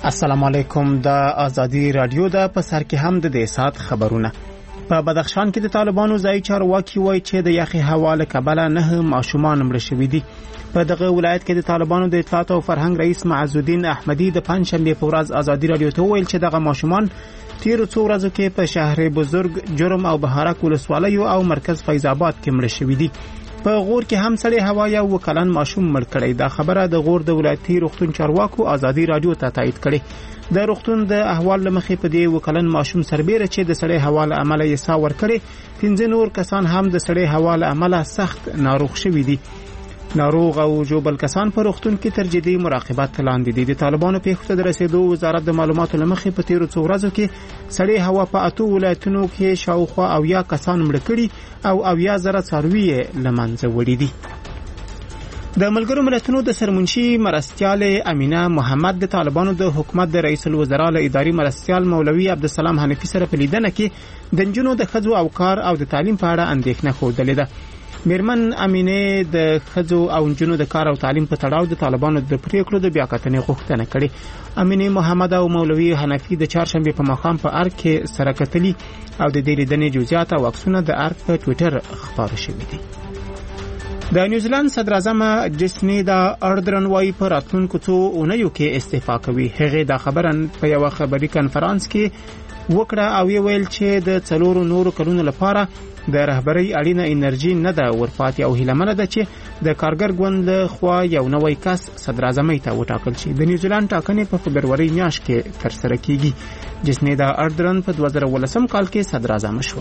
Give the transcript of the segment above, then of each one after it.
السلام علیکم. د آزادی رادیو د پسر کې هم د دې سات خبرونه. په بدخشان کې د طالبانو ځای چارواکي وایي چې د یخي هوا له کبله 9 ماشومان مړه شوي دي. په دغه ولایت کې د طالبانو د اطلاعات او فرهنګ رئیس معز الدین احمدی د پنځشنبه په ورځ آزادی رادیو ته ویل چې دغه ماشومان تیر څو ورځو کې په شهر بزرګ، جرم او بهارک ولسوالیو او مرکز فیض آباد کې مړه شوي دي. په غور کې هم سړی هوا یو وکلن ماشوم مړ کړی. دا خبره د غور د ولایتي روغتون چارواکو آزادی رادیو ته تایید کړي. د روغتون د احوال لمخې په دې وکلن ماشوم سربېره چې د سړی هوا له امله یې ساه ورکړي، 15 نور کسان هم د سړی هوا له امله سخت ناروغ شوي دي. ناروغ او جوبل کسان په روغتون کې تر جدي مراقبت لاندې دي. د طالبانو پیښو ته د رسیدو وزارت د معلوماتو لمخې په تیرو څو ورځو کې سړی هوا په 8 ولایتونو کې شاوخوا 80 کسان مړه کړي او 80,000 څاروي له منځه وړي دي. د ملګرو ملتونو د سرمنشي مرستیال امینه محمد د طالبانو د حکومت د رئیس الوزرا له اداري مرستیال مولوي عبدالسلام حنفي سره په لیدنه کې د نجونو د ښځو او کار او د تعلیم په اړه اندېښنه ښودلې ده. میرمن امینه د ښځو او نجونو د کار او تعلیم په تړاو د طالبانو د پریکړو د بیاکتنې غوښتنه کړې. امینه محمد او مولوي حنفي د چهارشنبه په ماښام په ارګ کې سره کتلي او د دې لیدنې جزئیات او عکسونه د ارګ په ټوئیټر خپاره شوي دي. د نیوزیلند صدر اعظم جسنیدا اردرن وايي په راتلونکو څو اونیو کې استعفا کوي. هغه دا خبره په یو خبري کنفرانس کې وکړه او ویل چې د 4 نورو کلونو لپاره د رهبرۍ اړینه انرژي نه ده ورپاتې او هیلمنه ده چې د کارګر ګوند له خوا یو نوی کس صدر اعظمۍ ته وټاکل شي. د نیوزیلند ټاکنې په فبروري میاشت کې ترسره کیږي. جسنیدا اردرن په 2018 کال کې صدر اعظم شو.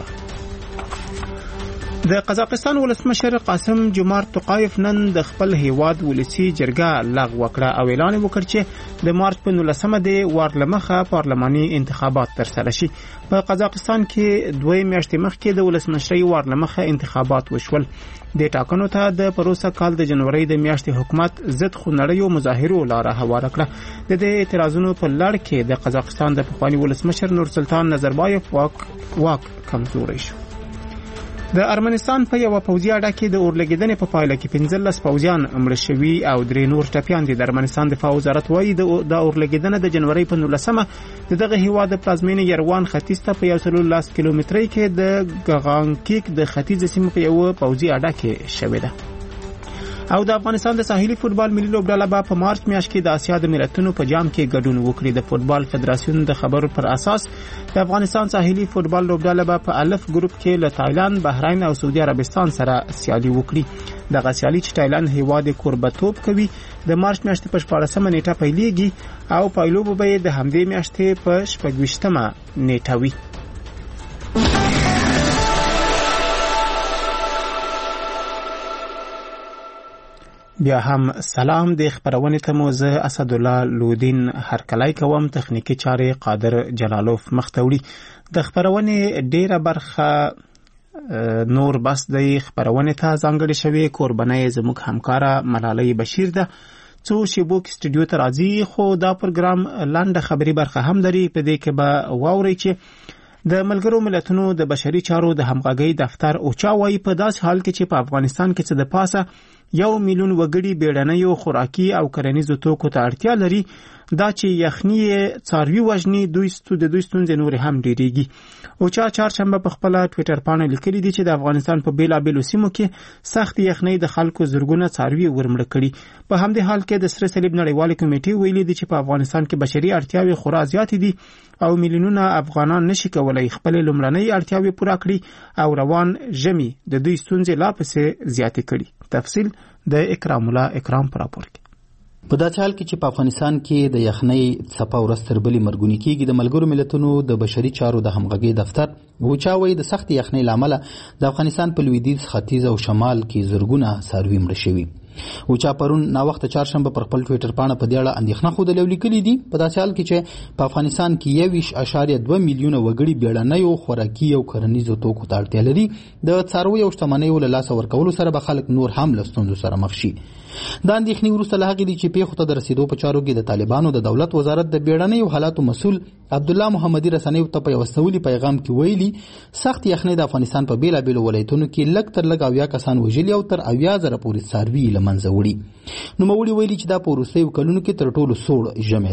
د قزاقستان ولسمشر قاسم جمارت توقایف نن د خپل هیواد ولسی جرګه لغوه کړه او اعلان وکړ چې د مارچ په 19مه د وارلمخه پارلماني انتخابات ترسره شي. په قزاقستان کې 2 میاشتې مخکې د ولسمشرۍ وارلمخه انتخابات وشول. د ټاکنو ته د پروسه کال د جنوري د میاشتې حکومت ضد خونړیو مظاهرو لاره هواره کړه. د دې اعتراضونو په لړ کې د قزاقستان د پخوانی ولسمشر نورسلطان نظربایف واک کمزوری شو. د ارمنستان په یو پوځي اډه کې د اورلګیدنې په پایله کې 15 پوځیان مړه شوي او 3 نور ټپیان دي. د ارمنستان دفاع وزارت وایي د اورلګیدنه د جنوري په 19مه دغه هیواد د پلازمینې یروان ختیځ ته په 110 کیلومترۍ کې د ګغانکیک د ختیځ سیمې په یو پوځي اډه کې شوې ده. او د افغانستان د ساحلي فوتبال ملي لوبډله به په مارچ میاشت کې د آسیا د ملتونو په جام کې ګډون وکړي. د فوتبال فدراسیون د خبرو پر اساس د افغانستان ساحلي فوتبال لوبډله به په الف ګروپ کې له تایلند، بحرین او سعودي عربستان سره سیالي وکړي. دغه سیالي چې تایلند هیواد کوربتوب کوي د مارچ میاشتې په 14مه نیټه پیلېږي او پایلوب به د همدې میاشتې په 26مه نیټه وي. بیا هم سلام. د خبرونه ته مو زه اسد الله لودین هرکلای کوم. تخنیکی چارې قادر جلالوف مختوړي. د خبرونه ډیره برخه نور بس د خبرونه ته ځانګړي شوی قربانای زموږ همکارا ملالۍ بشیر ده. څو شیبو کې سټوډیو ته راځي خو دا پروګرام لاندې خبري برخه هم لري. په دې کې به واوري چې د ملګرو ملتونو د بشري چارو د همغږي دفتر اوچا وايي په داس حال کې چې په افغانستان کې څه د پاسه 1 میلیون وګړي بیړنیو خوراکي او کرنیزو توکو ته اړتیا لري. دا چې یخني څاروي وژني د دوی ستونزې نور هم ډیریږي. اوچا چهارشنبه په خپل ټوئیټر باندې لیکلي دي چې د افغانستان په بیلابیلو سیمو کې سخت یخني د خلکو زرګونه څاروي ورمړه کړي. په همدې حال کې د سره صلیب نړیوال کمیټې ویلي دي چې په افغانستان کې بشري اړتیاوې خورا زیات دي او میلیونونه افغانان نشي کولای خپل لومړنۍ اړتیاوې پوره کړي او روان ژمي د دوی ستونزې لا پسې زیاتې کړي. تفصیل د اکرام الله اکرام پر راپور کې. په داسې حال کې چې په افغانستان کې د یخنۍ څپه ورځ تر بلې مرګونې کېږي، د ملګرو ملتونو د بشري چارو د همغږۍ دفتر اوچا وایي د سخت یخنۍ له امله د افغانستان په لویدیځ، ختیځ او شمال کې زرګونه څاروي مړه شوي. اوچا پرون ناوخته چهارشنبه پر خپل ټوئیټر باندې په دې اړه اندېښنه ښودلې او لیکلي دي په داسې حال کې چې په افغانستان کې 21.2 میلیونه وګړي بیړنیو خوراکي او کرنیزو توکو ته اړتیا لري. د څارویو او شتمنیو له لاسه ورکولو سره به خلک نور هم له ستونزو سره مخ شي. دا اندېښنې وروسته له هغې دي چې پیښو ته د رسیدو په چارو کې د طالبانو د دولت وزارت د بیړنیو حالاتو مسؤل عبدالله محمدي رسنیو ته په یو سوالي پیغام کې ویلي سخت یخنۍ د افغانستان په بیلابیلو ولایتونو کې لږ تر لږ 80 کسان وژلي او تر 80,000 پورې څاروي له منځه وړي. نوموړي ویلي چې دا په وروستیو کلونو کې تر ټولو سوړ ژمی دی.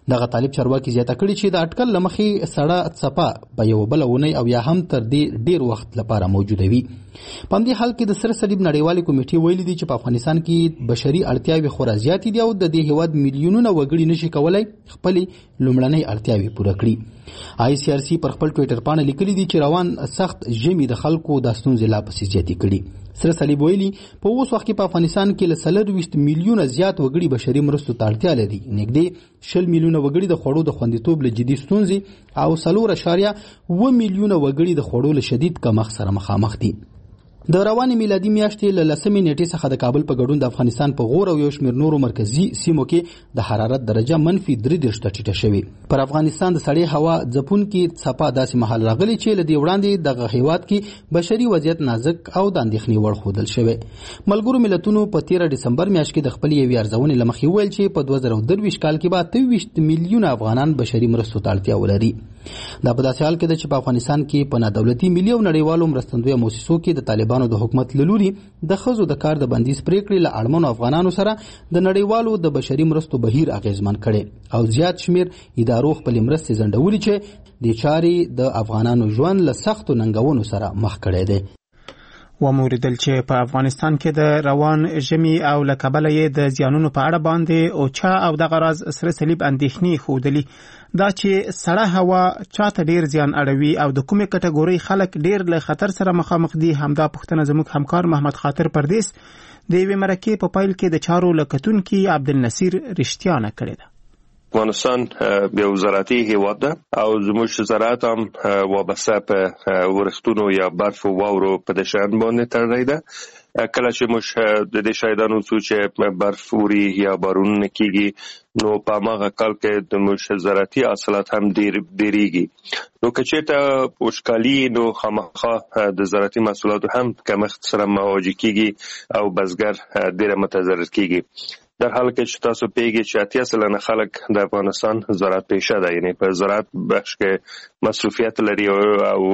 دغه طالب چارواکي زیاته کړې چې د اټکل له مخې سړه څپه په یوه بله اونۍ او یا هم تر دې ډېر وخت لپاره موجوده وي. په همدې حال کې د سره صلیب نړیوالې کمیټې ویلي دي چې په افغانستان کې بشري اړتیاوې خورا زیاتې دي او د دې هیواد میلیونونه وګړي نشي کولی خپلې لومړنۍ اړتیاوې پوره کړي. ICRC پر خپل ټویټر باندې لیکلي دي چې روان سخت ژمي د خلکو د ستونزې لا پسې زیاتې کړي. سره صلیب ویلي په اوس وخت کې په افغانستان کې له 24 میلیونه زیات وګړي بشري مرستو ته اړتیا لري. نږدې 20 میلیونه وګړي د خوړو د خوندیتوب له جدي ستونزې او 4.7 میلیونه وګړي د خوړو له شدید کمښت سره مخامخ دي. د روانې میلادي میاشتې له 10 نیټې څخه د کابل په ګډون د افغانستان په غور او یو شمېر نورو مرکزي سیمو کې د حرارت درجه -33 ته ټیټه شوې. پر افغانستان د سړې هوا ځپونکي څپه داسې مهال راغلي چې له دې وړاندې دغه هیواد کې بشري وضعیت نازک او د اندېښنې وړ ښودل شوی. ملګرو ملتونو په 13 ډسمبر میاشت کې د خپلې یوې ارزونې له مخې وویل چې په 2023 کال کې به 23 میلیونه افغانان بشري مرستو ته اړتیا ولري. دا په داسې حال کې ده چې په افغانستان کې په نادولتي ملي او نړیوالو مرستندویه مؤسسو کې د طالبانو د حکومت له لوري د ښځو د کار د بندیز پریکړې له اړمنو افغانانو سره د نړیوالو د بشري مرستو بهیر اغیزمن کړي او زیات شمیر ادارو خپلې مرستې ځنډولې چې د چارې د افغانانو ژوند له سختو ننګونو سره مخ کړی دی. وموریدل چې په افغانستان کې د روان ژمي او له کبله یې د زیانونو په اړه باندې اوچا او دغه راز سره صلیب اندېښنې ښودلي دا چې سړه هوا چاته ډیر زیان اړوي او د کومې کټګورۍ خلک ډیر له خطر سره مخامخ دي. همدا پوښتنه زموږ همکار محمد خاطر پردیس د یوې مرکې په پیل کې د چارو له کتونکي عبدالنصیر رښتیانه کړې ده. افغانستان یو زراعتي هیواد ده او زموږ زراعت هم وابسته په ورښتونو یا برف او واورو په د شان باندې تړلې ده. کله چې موږ د دې شایدانو څو چې برف اوري یا بارونونه کیږي نو په هغه کال کې د موږ زراعتي حاصلات هم ډیریږي. نو که چېرته وشکالي نو خامخا د زراعتي محصولاتو هم کمښت سره مواجه کیږي او بزګر ډیر متضرر کیږي. در حال کې چې تاسو پیږي چې 80% خلک د افغانستان زراعت پیشه ده، یعنی په زراعت بخش کې مصروفیت لري او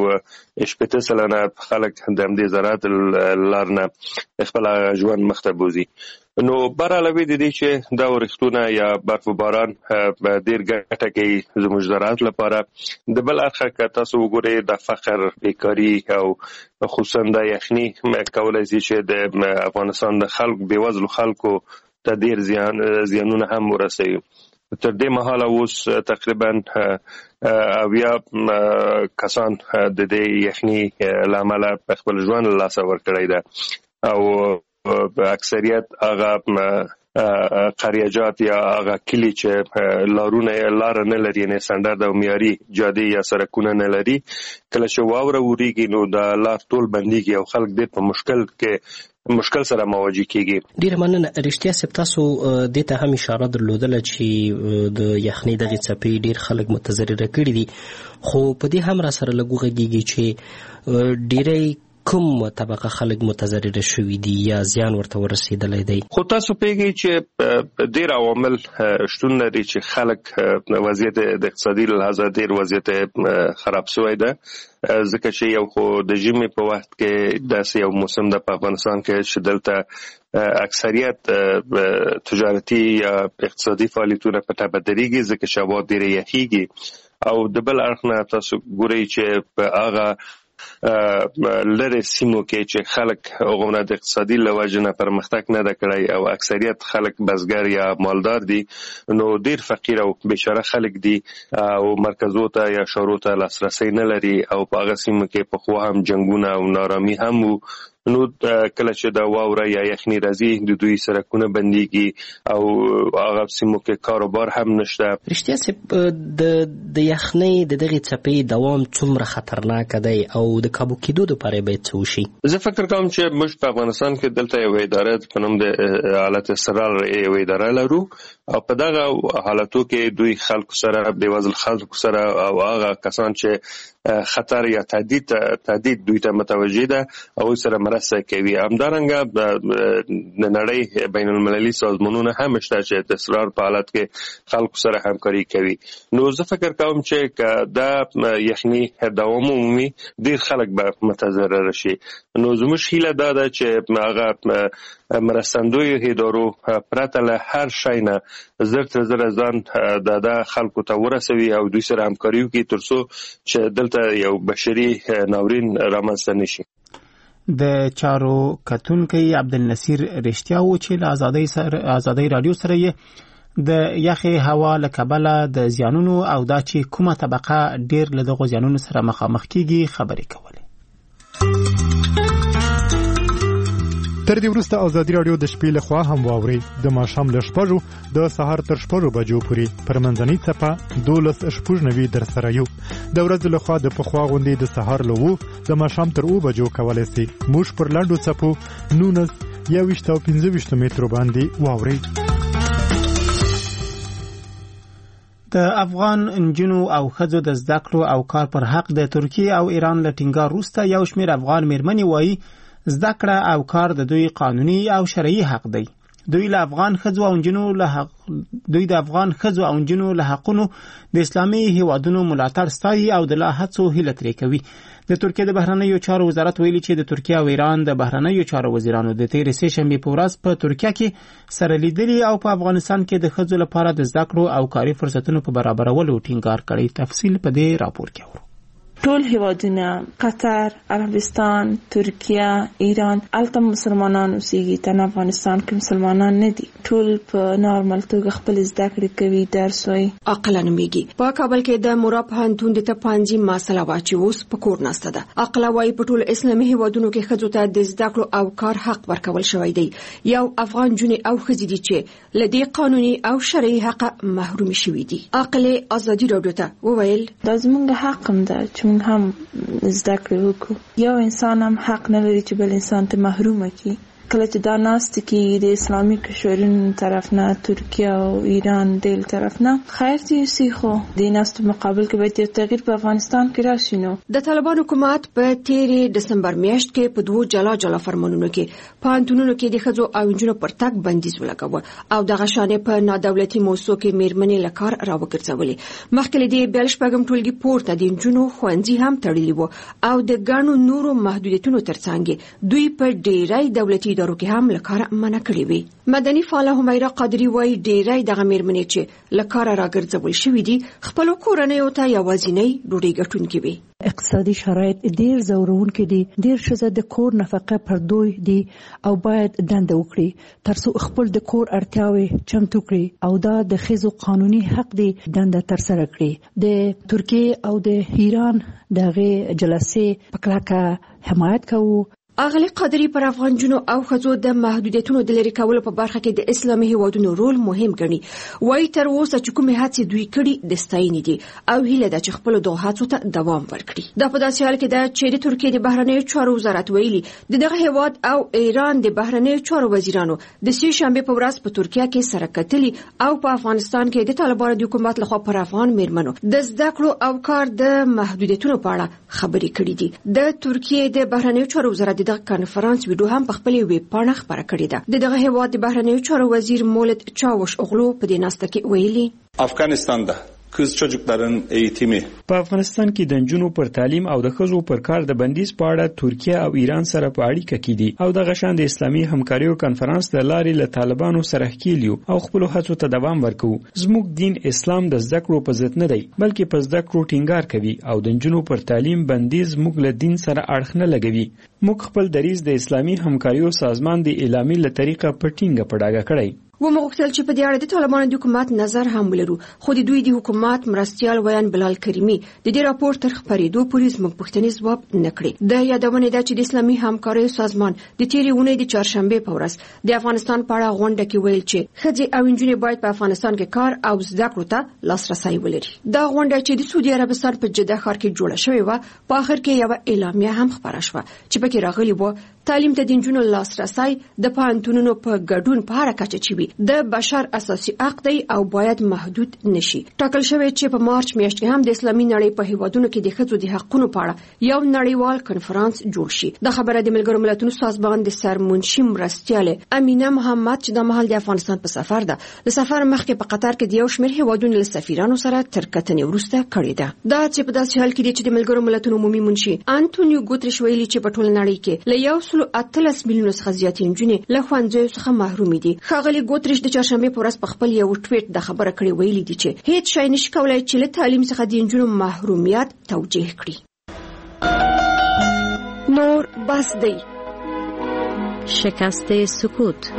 80% خلک د همدې زراعت لارنه خپل ژوند مخ ته بوزي. نو بر علاوه د دې چې دا ورښتونه یا برف و باران ډیر ګټه کوي زموږ زراعت لپاره، د بل اړخه که تاسو وګورئ د فقر، بیکاري او خصوصا د یخني کولای شي چې د افغانستان د خلک بېوزلو خلکو ته ډیر زیانونه هم ورسوي. تر دې مهاله اوس تقریبا 80 کسان د دې یخني له امله په خپل ژوند له لاسه ورکړی ده او اکثریت هغه قریجات یا هغه کلی چې لار نه لري، نه سټنډرد او معیاري جادې یا سړکونه نه لري، کله چې واوره وریږي نو د لار ټول بنديږي او خلک ډېر په مشکل سره مواجه کیږي. ډیر مننه. رښتیا سپ تاسو د ته هم اشاره درلودله چې د یخنۍ دغه څپې ډیر خلک متضرر کړي دي، خو په دې هم را سره لګوږي چې ډیرې کوم طبقه خلک متضرر شوي دي یا زیان ورته ورسېدلی دی. خو تاسو پیږئ چې ډیر عوامل شتون لري چې خلک وضعیت د اقتصادي لحاظه ډیر وضعیت خراب شوی ده، ځکه چې یو خو د ژمي په وخت کې داسې یو موسم ده په افغانستان کې چې دلته اکثریت تجارتي یا اقتصادي فعالیتونه په ټپه درېږي ځکه چې هوا ډیره یخیږي، او د بل اړخ نه تاسو ګورئ چې په هغه لره سیمو کې چې خلک هغه د اقتصادي لوجه نه پرمختګ نه کړی او اکثریت خلک بزګر یا مالدار دي، نو ډیر فقیر او بیچاره خلک دي او مرکزو ته یا شورو ته لاسرسي نه لري او په هغه سیمو کې په خو هم جنگونه او نارامي هم وو. نو کله چې د واوره یا یخني راځي د دوی سرکونه بنديږي او هغه سیمو کې کاروبار هم نشته. رښتیا چې د یخنۍ د دغه څپې دوام څومره خطرناک دی او د کابو کېدو لپاره باید څه وشي؟ زه فکر کوم چې موږ په افغانستان کې دلته یو اداره په نوم د حالت استقرار یو اداره لرو او په دغه حالتو کې دوی خلکو سره بېوزل خلکو سره او هغه کسان چې خطر یا تهدید دوی ته متوجه ده او سره مرسته کوي. همدارنګه د نړۍ بین المللي سازمانونه هم شته چې د اسرار په حالت کې خلکو سره همکاري کوي. نو زه فکر کوم چې دا یخني دوام ومومي ډیر خلک به متضرر شي. نو زموږ هیله دا ده چې هغه مرستندوی ادارو پرته له هر شي نه زر تر زر ځان د خلکو ته ورسوي او دوی سره همکاري وکړي ترڅو چې دلته یو بشري ناورین رامنځته نشي. د چارو کتونکي عبدالنصیر رښتیا و چې له آزادۍ رادیو سره یې د یخي هوا له کبله د زیانونو او دا چې کومه طبقه ډیر له دغو زیانونو سره مخامخ کیږي خبرې کولې. تر دې وروسته آزادي رادیو د شپې لخوا هم واوري د ماښام له 6 د سهار تر 6 بجو پورې پر منځنۍ څپه 12:90 در سره یو. د ورځې لخوا د پخوا غونډې د سهار له 2 د ماښام تر 2 بجو کولای شي موږ پر لاندو څپو 19 مترو باندې واوري. د افغان انجونو او ښځو د زده کړو او کار پر حق د ترکیه او ایران له ټینګار وروسته یو شمېر افغان میرمنې وایي زده کړه او کار د دوی قانوني او شرعي حق دی. دوی د افغان ښځو او انجونو له حقونو د اسلامي هیوادونو ملاتړ ستایي او د لا هڅو هیله ترې کوي. د ترکیه د بهرنیو چارو وزارت ویلي چې د ترکیه او ایران د بهرنیو چارو وزیرانو د تېرې سې شنبې په ورځ په ترکیه کې سره لیدلي او په افغانستان کې د ښځو لپاره د زده کړو او کاري فرصتونو په برابرولو ټینګار کړی. تفصیل په دې راپور کې اورو. ټول هیوادونه قطر، عربستان، ترکیه، ایران الته مسلمانان اوسېږي. تنه افغانستان کې مسلمانان نه دي. ټول په نارمل توګه خپل زده کړې کوي، درس وایي. عقله نومیږي په کابل کې د مورا پوهنتون د تپانځي مسله واچي اوس په کور ناسته ده. عقله وايي په ټول اسلامي هیوادونو کې ښځو ته د زده کړو او کار حق ورکول شوی دی. یو افغان جونې او ښځې دي چې له دې قانوني او شرعي حق محروم شوي دي. عقله آزادي رادیو ته وویل دا زموږ حق هم ده چې هم زده کړې وکړو. یو انسان هم حق نه لري چې بل انسان ته محروم کړي. کله چې دا ناست کې د اسلامي کشورونو طرف نه ترکیه او ایران د طرف نه خیر دي سي خو د ناست مقابل کې به تغییر په افغانستان کې راشي. نو د طالبان حکومت په 13 دسمبر میاشت کې په دوه جلا فرمانونو کې پانتونونو کې د ښځو او نجونو پر تګ بندیز ولګاوه او دغه شانې په نادولتي موضوع کې میرمنې له کار راوګرځولې. مخکې د بیل شپږم ټولګي پورته د نجونو ښوونځي هم تړلي وو او د ګڼو نورو محدودیتونو ترڅنګ دوی په ډېری دولتي ادارو کې هم لکار منع کړی وي. مدني فعاله همیرا قادری وایي ډېری دغه میرمنې چې لکار راګرځول شوې دي خپل کورنۍ ته یوازینی ډوډۍ ګټونکې وي. اقتصادي شرایط ډیر زورونکي دي. ډیر ښځې د کور نفقه پر دوی دي او باید دنده وکړي ترڅو خپل د کور اړتیاوې چمتو کړي او دا د ښځو قانوني حق دی دنده ترسره کړي. د ترکیه او د ایران دغه جلسې په کلکه حمایت کوو. اغلی قادری پر افغان جنو او ښځو د محدودیتونو د لرې کولو په برخه کې د اسلامي هیوادونو رول مهم ګڼي. وایي تر اوسه چې کومې هڅې دوی کړي د ستاینې دي او هیله ده چې خپلو دغو هڅو ته دوام ورکړي. دا په داسې حال کې ده چې د ترکیې د بهرنیو چارو وزارت ویلي د دغه هیواد او ایران د بهرنیو چارو وزیرانو د سې شنبې په ورځ په ترکیه کې سره کتلي او په افغانستان کې د طالبانو د حکومت لخوا پر افغان میرمنو د زده کړو او کار د محدودیتونو په اړه خبرې کړې دي. د ترکیې د بهرنیو چارو وزارت د کانفرنس ویډیو هم په خپل ویب پاڼه خبره کړې ده. دغه هیواد د بهرنیو چارو وزیر مولد چاوش اوغلو په دې ناسته کې ویلي افغانستان ده kız çocukların eğitimi. په افغانستان کې د نجونو پر تعلیم او د ښځو پر کار د بندیز په اړه ترکیه او ایران سره په اړیکه کې دي او د غشان د اسلامي همکاریو کانفرنس د لارې له طالبانو سره ښکیلیو او خپل هڅو ته دوام ورکوي. زموږ دین اسلام د زده کړو په ضد نه دی بلکې په زده کړو ټینګار کوي او د نجونو پر تعلیم بندیز موږ له دین سره اړخ نه لګوي. موږ خپل دریځ د اسلامي همکاریو سازمان د اعلامي له طریقه په ټینګه پړاګه کړی. ومغوښتل چې په دې اړه د طالبانو د حکومت نظر هم ولرو خو د دوی د حکومت مرستیال ویان بلال کریمی د دې راپور تر خبرېدو پورې زموږ پوښتنې ځواب نه کړې. د یادونه ده چې د اسلامي همکاریو سازمان د تېرې اونۍ د چهارشنبې په ورځ د افغانستان په اړه غونډه کې ویل چې ښځې او نجونې باید په افغانستان کې کار او زده کړو ته لاسرسی ولري. دا غونډه چې د سعودي عربستان په جده ښار کې جوړه شوې وه په آخر کې یوه اعلامیه هم خپره شوه چې پکې راغلي وو تعلیم ته د نجونو لاسرسی د پوهنتونونو په ګډون په هره کچه چې وي د بشر اساسي حق دی او باید محدود نشي. ټاکل شوی چې په مارچ میاشت کې هم د اسلامي نړۍ په هیوادونو کې د ښځو د حقوقو په اړه یو نړیوال کنفرانس جوړ شي. د خبره د ملګرو ملتونو سازمان د سرمنشي مرستیاله امینه محمد چې د مهال د افغانستان په سفر ده، د سفر مخکې په قطر کې د یو شمېر هیوادونو له سفیرانو سره تر کتنې وروسته کړې ده. دا چې په داسې حال کې دی چې د ملګرو ملتونو عمومي منشي انټونیو ګوتریش ویلي چې په ټوله نړۍ کې له 113 میلیونه څخه زیاتې نجونې له ښوونځیو څخه محرومې دي. ښاغلي ګوتریش د چهارشنبې په ورځ په خپل یو ټویټ د خبره کړې ویلي دي چې هیڅ شی نشي کولای چې له تعلیم څخه د نجونو محرومیت توجیه کړي. نور بس دی. شکست سکوت.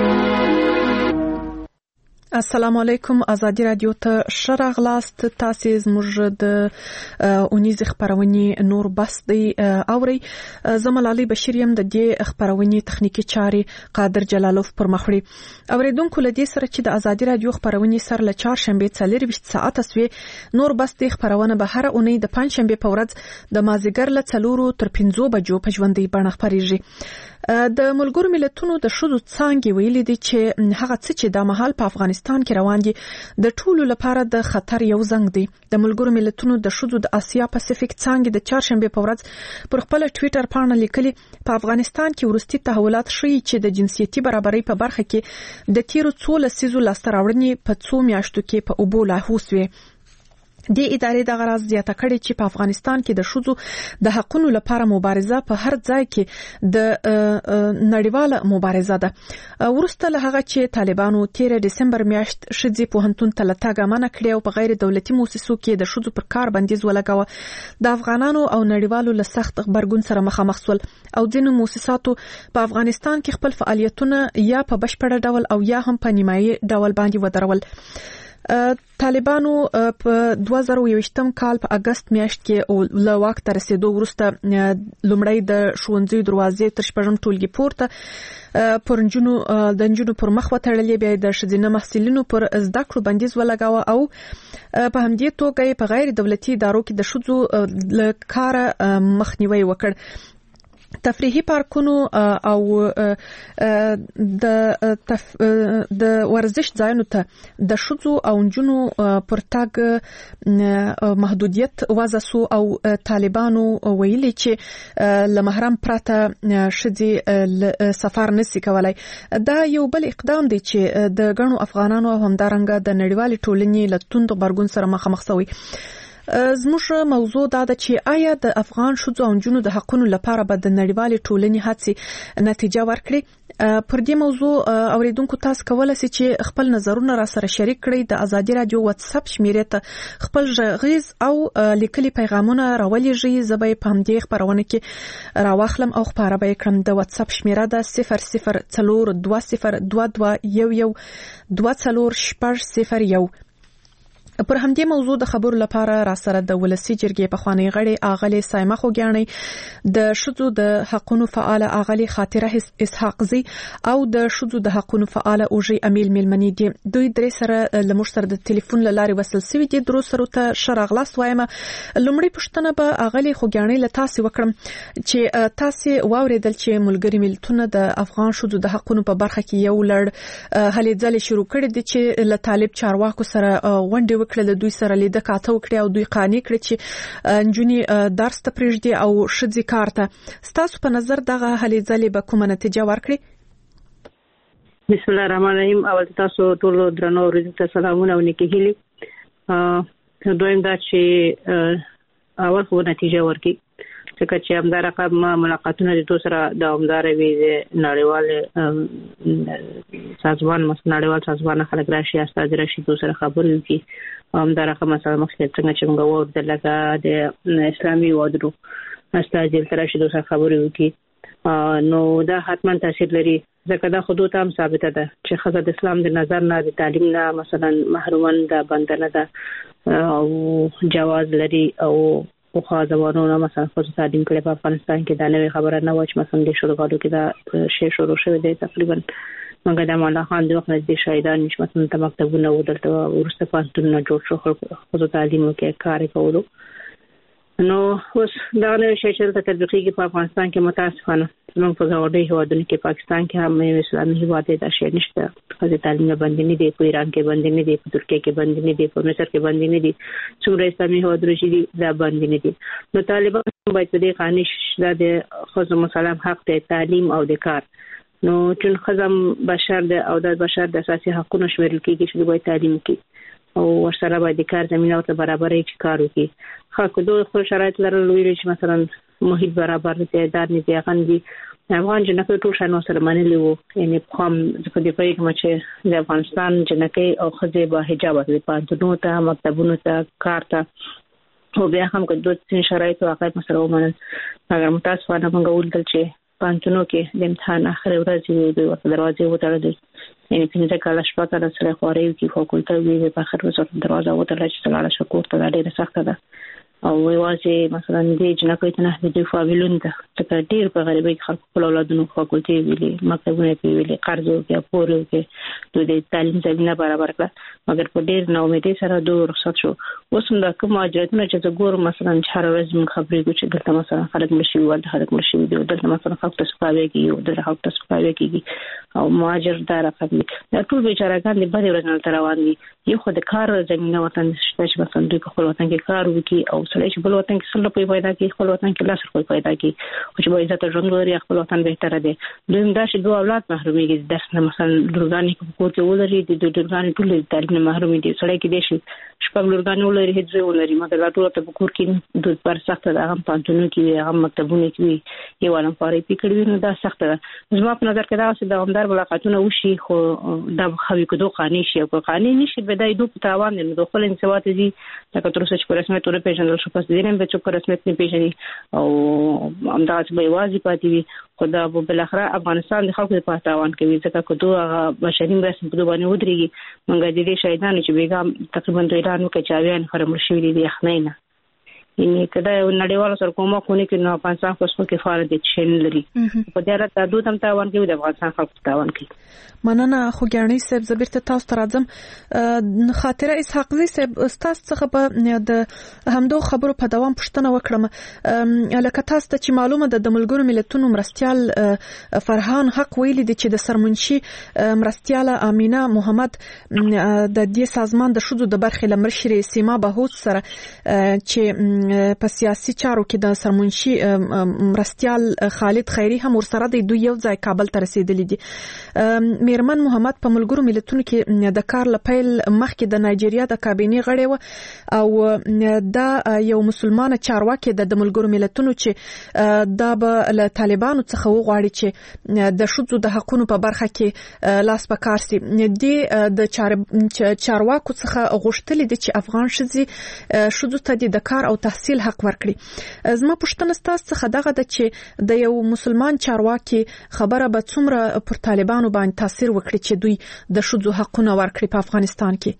السلام علیکم. ازادي رادیو ته شراغلاست. تاسو زموږ د اونیز خبرونې نور بس دی اوري. زمال علي بشیر يم د دې خبرونې تخنیکی چارې قادر جلالوف پر مخړي. اوریدونکو لدی سره چې د ازادي رادیو خبرونې سر له چهارشنبه 24 ساعت اسوي نور بس دی خبرونه به هر اونۍ د پنځشنبه په ورځ د مازیګر له 4 تر 5 بجو په ژوندۍ بڼه خبريږي. د ملګرو ملتونو د شذو څانګې ویلي دي چې هغه څه چې د مهال په افغانستان کې روان دي د ټولو لپاره د خطر یو زنګ دی. د ملګرو ملتونو د شذو د آسیا پاسفیک څانګې د چهارشنبه په ورځ پر خپل ټویټر پاڼه لیکلي په افغانستان کې ورستي تحولات شوي چې د جنسيتي برابرۍ په برخه کې د تیرو 13 لسیزو لاسته راوړنې په 2 میاشتو کې په اوبو لاهو سوي. د ادارې د غرض زیاته کړي چې په افغانستان کې د شذو د حقوقو لپاره مبارزه په هر ځای کې د نړیواله مبارزه ده. ورسته له هغه چې طالبانو 13 دسمبر میاشت شذي پوهنتون ته لټاګه منع کړې او په غیر دولتي مؤسسو کې د شذو پر کار بندیز ولګاوه، د افغانانو او نړیوالو له سخت خبرګون سره مخامخ شول او ځینو مؤسساتو په افغانستان کې خپل فعالیتونه یا په بشپړ ډول او یا هم په نیمایي ډول باندې ودرول. طالبانو په 2021 کال په اگست میاشت کې له واک ته رسیدو وروسته لومړی د ښوونځي دروازې تر شپږم ټولګي پورته پر نجونو پر مخ وتړلې، بیا د ښځینه محصلینو پر زده کړو بندیز ولګاوه او په همدې توګه په غیر دولتي ادارو کې د ښځو له کاره مخنیوي وکړ. تفریحي پارکونو او د ورزش ځایونو ته د ښځو او نجونو پر تګ محدودیت وضع سو او طالبانو ویلي چې له محرم پرته ښځې سفر نشي کولای. دا یو بل اقدام دی چې د ګڼو افغانانو او همدارنګه د نړیوالې ټولنې له توند غبرګون سره مخامخ شوی. زموږ موضوع دا ده چې آیا د افغان ښځو او نجونو د حقوقو لپاره به د نړیوالې ټولنې هڅې نتیجه ورکړي. پر دې موضوع اوریدونکو تاسو کولای شئ چې خپل نظرونه را سره شریک کړئ. د ازادي رادیو واتس اپ شمیرې ته خپل غږیز او لیکلي پیغامونه راولېږئ. زه به په همدې خبرونه کې راوخلم او خبره به کړم. د واتس اپ شمیره ده 0020222240 پر همدې موضوع د خبرو لپاره را سره د ولسی جرګې په خوانی غړي اغلی سایمه خوګیاني د شذو د حقوقو فعال اغلی خاطره اسحاق زی او د شذو د حقوقو فعال اوجي امیل ملمنی دي. دوی درې سره لمشتر د ټلیفون لاري وصل سوي دي. درو سره ته شراغلاس وایم. لومړی پښتنه به اغلی خوګیاني له تاسو وکړم چې تاسو واوریدل چې ملګری ملتونه د افغان شذو د حقوقو په برخه کې یو لړ هلې ځلې شروع کړې دي چې له طالب چارواکو سره غونډه وکړه، دوی سره لیده کاته وکړي او دوی قانع کړي چې نجونې درس ته پرېږدي او ښځې کار ته. ستاسو په نظر دغه هلې ځلې به کومه نتیجه ورکړي؟ بسم الله الرحمن الرحیم. اول تاسو ټول درنو ورځو ته سلامونه او نیکي هیلې. دویم دا چې اول خو نتیجه ورکړي ځکه چې همدار رقم ملاقاتونه د دوه سره دوامدار وي. نړیوال سازمان نړیوال سازمان خلک راشي استاد راشي دوه سره خبرې وکړي. همدار رقم مثلا مخکې څنګه چې موږ وو د لګا د اسلامي وادرو استاد دې راشي دوه سره خبرې وکړي. نو دا حتما تاثیر لري ځکه دا خودو ته هم ثابته ده چې خزه د اسلام د نظر نه د تعلیم نه مثلا محرومن ده بندنه ده او جواز لري او خو ځوانانو مثلا خو تعلیم کړي. په افغانستان کې دا نوې خبره نه و چې مثلا د شروعاتو کې دا شی شروع شوی دی. تقریبا موږ د مولا خان د وخت د شهیدان نش مثلا د مکتبونو ودلته ورسته پاتونه جوړ شو خو تعلیم کې کار کولو. نو اوس دا نه شي چې د تطبیقي په افغانستان کې متاسفانه زموږ په غوډي هوادونو کې پاکستان کې هم اسلامي هیواد دا شي نشته خو تعلیم باندې نه دی په ایران کې باندې نه دی په ترکیه کې باندې نه دی په مصر کې باندې نه دی څومره اسلامي هیوادونه چې دا باندې نه دي نو طالبان باید په دې قانون د خصوص مسلم حق ته تعلیم او د کار نو چې خزم بشر د او د بشر د اساسي حقوقو شمیرل کېږي چې دوی تعلیم کوي او ورسره باید د کار زمينه او ته برابرې چې کار وکړي خو دوی خپل شرایط لرل ویل چې مثلا محیط برابر دي تعداد نه دی غندي افغان جنکو ټول شنو سره منلي وو یعنی قوم په دې پېښه کې چې د افغانستان جنکې او خځې به حجاب د پاتونو ته مکتبونو ته کار ته او بیا هم که دوی شرایط واقعي مسله ومنل مګر متاسفانه موږ ولدل چې پانتونو کې د امتحان اخر ورځ دی او دروازه وتړل یعنی پنځه کاله شپه کاله سره خوري کې فاکولټي وی په اخر ورځ دروازه وتړل چې لاړه شکور ته ډېر سخت ده او وایي مثلا د جنکې ته نه د فامیلون ته چې ډېر په غریبۍ خلک خپل اولادونو فاکولټي ویلي مکتبونه ویلي قرض او پور او د تعلیم زمينه برابر کړه مګر په ډېر ناامیدۍ سره دوه رخصت شو اوس هم دا کوم اجازهونه چې ګور مثلا هر ورځ موږ خبرې کوو چې دلته مثلا خلک مشي ول خلک مشي دي دلته مثلا خلک تسقاوي کوي او دلته خلک تسقاوي کوي او مهاجر دار خلک دا ټول بیچارهګان د بده ورځ نه روان دي یو خو د کار زمينه وطن شته چې مثلا دوی په خپل وطن کې کار وکړي او سړی چې بل وطن کې سره په پیدا کې خپل وطن کې لاس په پیدا کې او چې به عزت ژوند لري خپل وطن به تر دي دوی دا چې دوه اولاد محروميږي درس نه مثلا لورګانی په کور کې ولري د لورګانی ټول تعلیم محروم دي سړی کې دي چې شپږ لورګانی ولري هیڅ ولري مګر لا ټول په کور کې د پر سخت ده هم پانتونو کې هم مکتبونه کې یو علم فارې پکړوي نو دا سخت ده زما په نظر کې دا چې د عمدار ملاقاتونه وشي خو دا خوي کدو قانوني شي او قانوني نشي به دای دوه تاوان نه د خپل انسوات دي دا تر څه چې په رسمیت ور پیژندل شو پس دې نه به چې په رسمیت نه پیژني او همداسې به واځي پاتې وي خدا په بل اخره افغانستان د خلکو په تاوان کوي ځکه کدو بشري مرستې په دوه باندې ودرېږي مونږ د دې شهیدانو چې بیګام تقریبا د ایران کې چاویان فرمل شوی دي یخنینا یعنی کدا نړیوال سره کومه خونی کې نو افغانستان خو څه کې فارغ دي چې لري په دې اړه تاسو هم تاوان کوي د افغانستان خلکو تاوان کوي مننه خو ګڼي سب زبرته تاسو ته راځم خاطره اسحاق زی سب تاسو څخه په د همدو خبرو په دوام پوښتنه وکړم لکه تاسو ته چې معلومه ده د ملګرو ملتونو مرستيال فرهان حق ویلي دي چې د سرمنشي مرستياله امینه محمد د دې سازمان د شذو د برخې لمرشري سیما بهوت سره چې په سیاسي چارو کې د سرمنشي مرستيال خالد خیری هم ورسره د دوی یو ځای کابل ته رسیدلی دي میرمن محمد په ملګرو ملتونو کې د کار لپاره مخکې د نایجیریا د کابینې غړی و او دا یو مسلمانه چارواکي د ملګرو ملتونو چې دا به له طالبانو څخه وغواړي چې د شذو د حقوقو په برخه کې لاس په کار سي د چارواکو څخه غوښتل دي چې افغان شذو ته د کار او تحصیل حق ورکړي زما پوښتنه ستاسو څخه دغه ده چې د یو مسلمان چارواکي خبره به څومره پر طالبانو باندې تاثیر وکړي چې دوی د شذو حقونه ورکړي په افغانستان کې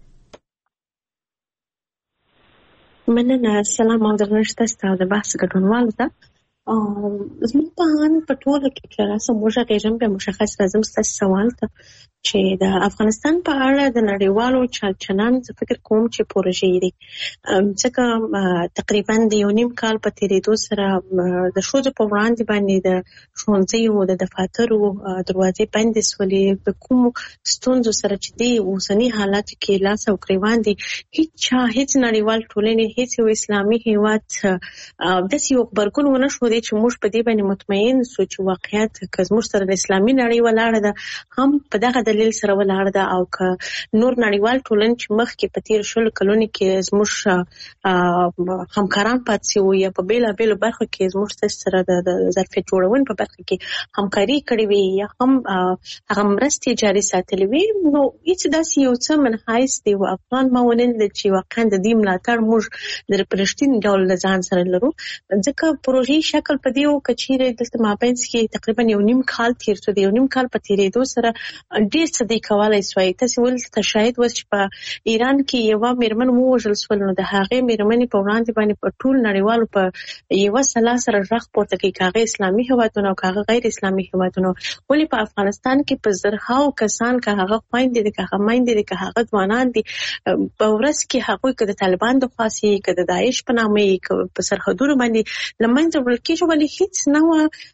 مننه السلام علیکم تاسو د بحث ګډونوالو ته زموږ په هان په ټوله کې چې راسه موږ غیرم به مشخص راځم ستاسو سوال ته چې د افغانستان په اړه د نړیوالو چلچلن څه فکر کوم چې پروژې دي ځکه تقریبا د یو نیم کال په تیریدو سره د شوزو په وړاندې باندې د ښوونځیو د دفاترو دروازې بندې سولې په کوم ستونزو سره چې دی اوسنی حالت کې لاس او ګریوان دي هیڅ نړیوال ټولنې هیڅ یو اسلامي هیواد د یو خبرګون ونه شو دی چې موږ په دې باندې مطمئن سو چې واقعیت که زموږ سره د اسلامي نړۍ ولاړه ده هم په دغه دلیل سره ولاړه ده او که نور نړیوال ټولنې چې مخکې په تیر شلو کلونو کې زموږ همکاران پاتې شوي یا په بېلابېلو برخو کې زموږ سره د ظرفیت جوړونې په برخه کې همکاري کړې وي یا هم هغه مرستې جاري ساتلې وي نو هیڅ داسې یو څه منحیث دی او افغان ما ونه لیدل چې واقعا د دې ملاتړ موږ د رښتیني ډول له ځان سره لرو ځکه پروژې شکل شکل په دیو کچیرې دلته مابینس کې تقریبا 1.5 کال تیر شو دی. 1.5 کال په تیرېدو سره ډیر څه دی کولای شوی. تاسو ولته شاید وس چې په ایران کې یو میرمن وژل شول، نو د هغې میرمنې په وړاندې باندې په ټول نړیوالو په یو سلا سره رغ پورته کوي، کاغه اسلامي هیوادونو او کاغه غیر اسلامي هیوادونو. ولی په افغانستان کې په زرهاو کسان که هغه خويندې دي که هغه میندې دي که هغه ځوانان دي په ورځ کې هغوی که د طالبان د خاصي که د داعش په نامه که په سرحدونو باندې لمنځه وړل کېږي، ولې هیڅ نه وه.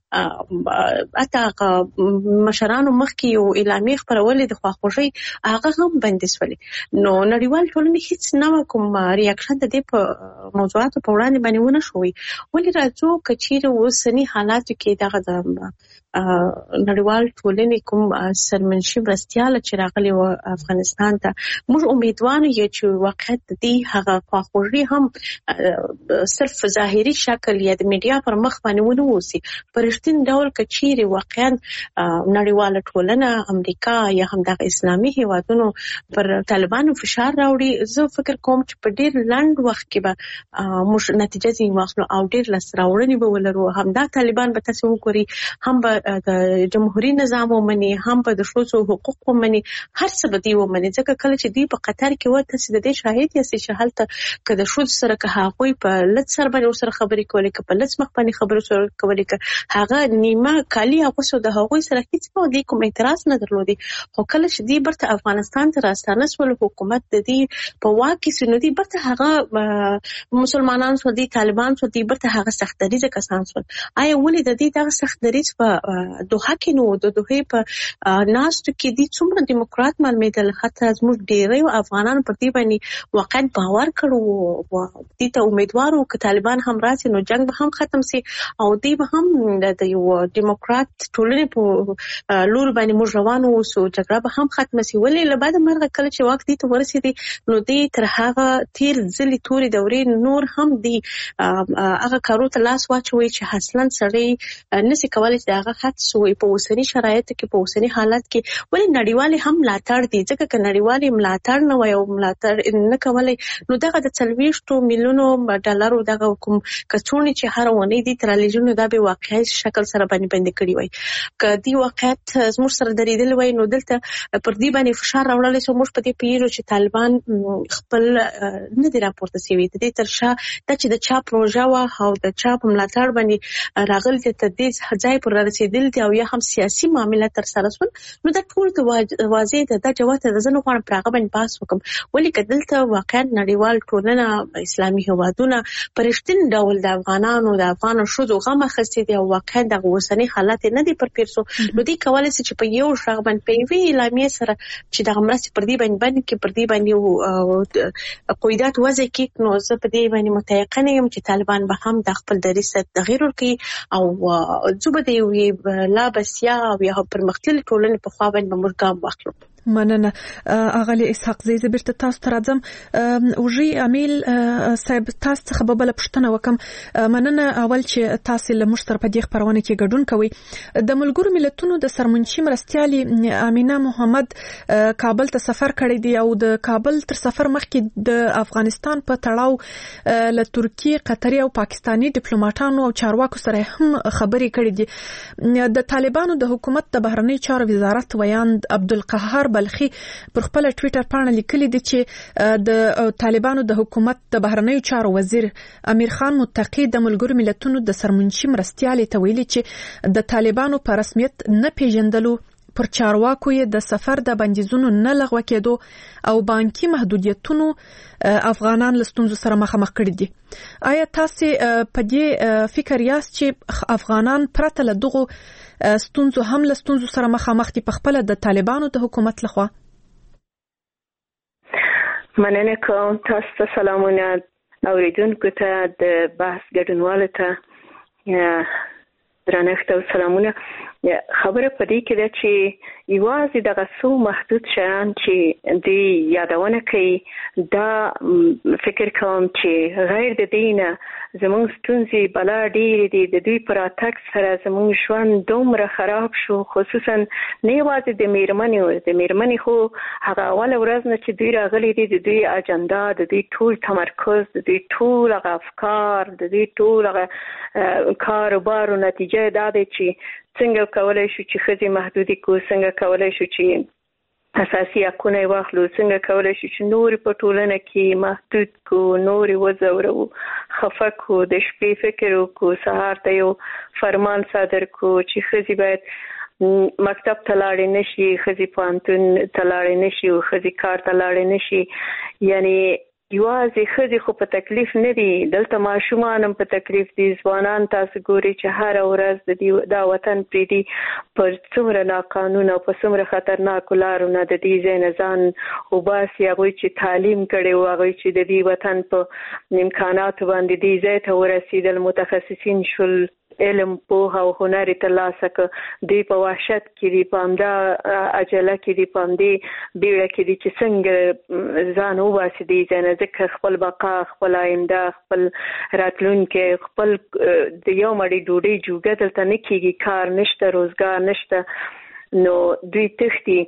اته مشرانو مخکې یو اعلامیه خپرولې د خواخوږۍ هغه هم بندي شولې، نو نړیوال ټولنې هیڅ نه کوم ریاکشن د دې په موضوعاتو په وړاندې باندې ونه شوی. ولې راځو کچیر اوسنی حالاتو کې دغه د نړیوال ټولنې کوم سرمنشي مرستیاله چې راغلي و افغانستان ته، موږ امیدوار یو چې واقعیت د دې هغه خواخوږي هم صرف ظاهري شکل یا د میډیا پر مخ باندې ونه اوسي، په رښتین ډول کچیر واقعا نړیواله ټولنه امریکا یا هم د اسلامي هیوادونو پر طالبانو فشار راوړي. زه فکر کوم چې په ډیر لنډ وخت کې به موږ نتیجه ځین واخلو او ډیر لس راوړنې به ولرو. هم دا طالبان به تاسو وګوري، هم به د جمهوریت نظام ومني، هم به د ښځو حقوق ومني، هر څه به دی ومني. ځکه کله چې دی په قطر کې و تاسو د دې شاهد یاستئ چې هلته که د ښځو سره که هغوی په لږ سر باندې ورسره خبرې کولې، که په لږ مخ باندې خبرې سره کولې، که هغه نیمه کالي اغوستو د هغوی سره هیڅ نه دی کوم اعتراض نه درلودي. خو کله چې دی برته افغانستان ته راستانه شول، حکومت د دې په واک کې سنو دی برته هغه مسلمانان شو، دی طالبان شو، دی برته هغه سختدریزه کسان شول. آیا ولې د دې دغه سختدریز په دوحه کې نو د دوحه په ناستو کې دي څومره دیموکرات معلومېدل، حتی زموږ ډېری افغانانو پر دې باندې واقعا باور کړو، دې ته امیدوار وو که طالبان هم راشي نو جنگ به هم ختم شي او دی به هم د یو دیموکرات ټولنې په لور باندې موږ روان اوسو، جګړه به هم ختم شي. ولې له بعد مرګ کله چې وخت دې ته ورسېدي نو دې تر هغه تیر ځلې تورې دورې نور هم دی هغه کارو ته لاس واچوي چې اصلا سړی نشي کولای چې هغه خط سوی په اوسني شرایطو کې په اوسني حالت کې. ولې نړیوال هم ملاتړ دي، ځکه که نړیوال ملاتړ نه وي او ملاتړ نه کولای نو دغه د 40 میلیونو ډالرو دغه کوم کڅوړې چې هر ونه دي ترالېجونو دا به واقعي شکل سره باندې کړی وي. که دی واقعیت زموږ سره درېدل وای نو دلته پر دې باندې فشار راوړل شو. موږ په دې پیژو چې طالبان خپل نه دی راپورته شوی، د دې ترشا د چې د چا پروژه وا او د چا په ملاتړ باندې راغلي ته دې ځای پر رسیدل دي او یا هم سیاسي معاملات تر سره شول. نو دا ټول ته واضح ده دا جواب ته زنه غواړم پراغه باندې پاس وکم. ولې کدلته واقعا نړیوال ټولنه اسلامي هیوادونه پرشتین ډول د افغانانو د افغان شوزو غمه خسته دي او واقعا د اوسنی حالات نه دي پر پیرسو. نو دې کولای شي چې په یو شغ باندې پیوي اعلامیه سره چې د مرستې پر دې باندې کې پر دې باندې قیدات وضع کې. نو زه په دې باندې متيقن یم چې طالبان به هم د خپل دریسه تغییر ورکړي او زوبه دی لا بسیا او یا پرمختللي ټولنې په خوا باندې موږ ګام واخلو. مننه اغلی اسحاق زیزه بیرته تاسو ته راځم. وژي امیل صاحب تاسو څخه به بل پښتنه وکم. مننه اول چې تاسو له موږ سره په دې خبرونه کې ګډون کوي. د ملګرو ملتونو د سرمنشي مرستيالي امینه محمد کابل ته سفر کړی دی او د کابل تر سفر مخکې د افغانستان په تړاو له ترکیه، قطري او پاکستاني ډیپلوماټانو او چارواکو سره هم خبرې کړې دي. د طالبانو د حکومت د بهرنی چارو وزارت ویان عبدالقهار بلخي پر خپل ټوئیټر باندې لیکلي دي چې د طالبانو د حکومت د بهرنیو چارو وزیر امیر خان متقی د ملګرو ملتونو د سرمنشي مرستيالي ته ویلي چې د طالبانو په رسمیت نه پیژندلو پر چارواکو یې د سفر د بندیزونو نه لغوه کېدو او بانکي محدودیتونو افغانان له ستونزو سره مخامخ کړي دي. آیا تاسو په دې فکر یاست چې افغانان پرته له دغو ستونزو هم له ستونزو سره مخامخ دي په خپل د طالبانو د حکومت لخوا؟ مننه کوم. تاسو ته سلامونه اوریدونکو ته د بحث ګډونوالو ته درنښت او سلامونه. خبره پدې کې ده چې یوازې دغه څو محدود شیان چې د یادونه کوي دا فکر کوم چې غیر د دینه زموږ ستونزې بلا ډېرې دي. د دوی پر راتګ سره زموږ ژوند دومره خراب شو، خصوصا نه یوازې د میرمنې خو هغه اوله ورځ نه چې دوی راغلي دي د دوی اجنډا، د دوی ټول تمرکز، د دوی ټول هغه افکار، د دوی ټول هغه کاروبارو نتیجه دا دی چې څنګه کولای شو چې ښځې محدودې کړو، څنګه کولای شو چې اساسي حقونه یې واخلو، څنګه کولای شو چې نورې په ټولنه کې محدود کړو، نورې وځورو، خفه کړو، د شپې فکر وکړو، سهار ته یو فرمان صادر کړو چې ښځې باید مکتب ته لاړې نشي، ښځې پوهنتون ته لاړې نشي او ښځې کار ته لاړې نشي. یعنی یوازې ښځې خو په تکلیف نه دي، دلته ماشومان هم په تکلیف دي. ځوانان تاسو ګوري چې هر ورځ دا وطن پرېږدي پر څومره ناقانونه او په څومره خطرناکو لارو نه د دې ځای نه ځان وباسي. هغوی چې تعلیم کړی و، هغوی چې د دې وطن په امکاناتو باندې دې ځای ته ورسېدل، متخصصین شول، علم، پوهه او هنر ترلاسه کړ. دوی په وحشت کې دي، په همدا عجله کې دي، په همدې بیړه کې دي چې څنګه ځان وباسي دې ځای نه، ځکه خپل بقا، خپل آینده، خپل راتلونکی، خپل د یو مړۍ ډوډۍ جوګه دلته نه کېږي، کار نشته، روزګار نشته. نو دوی تښتي.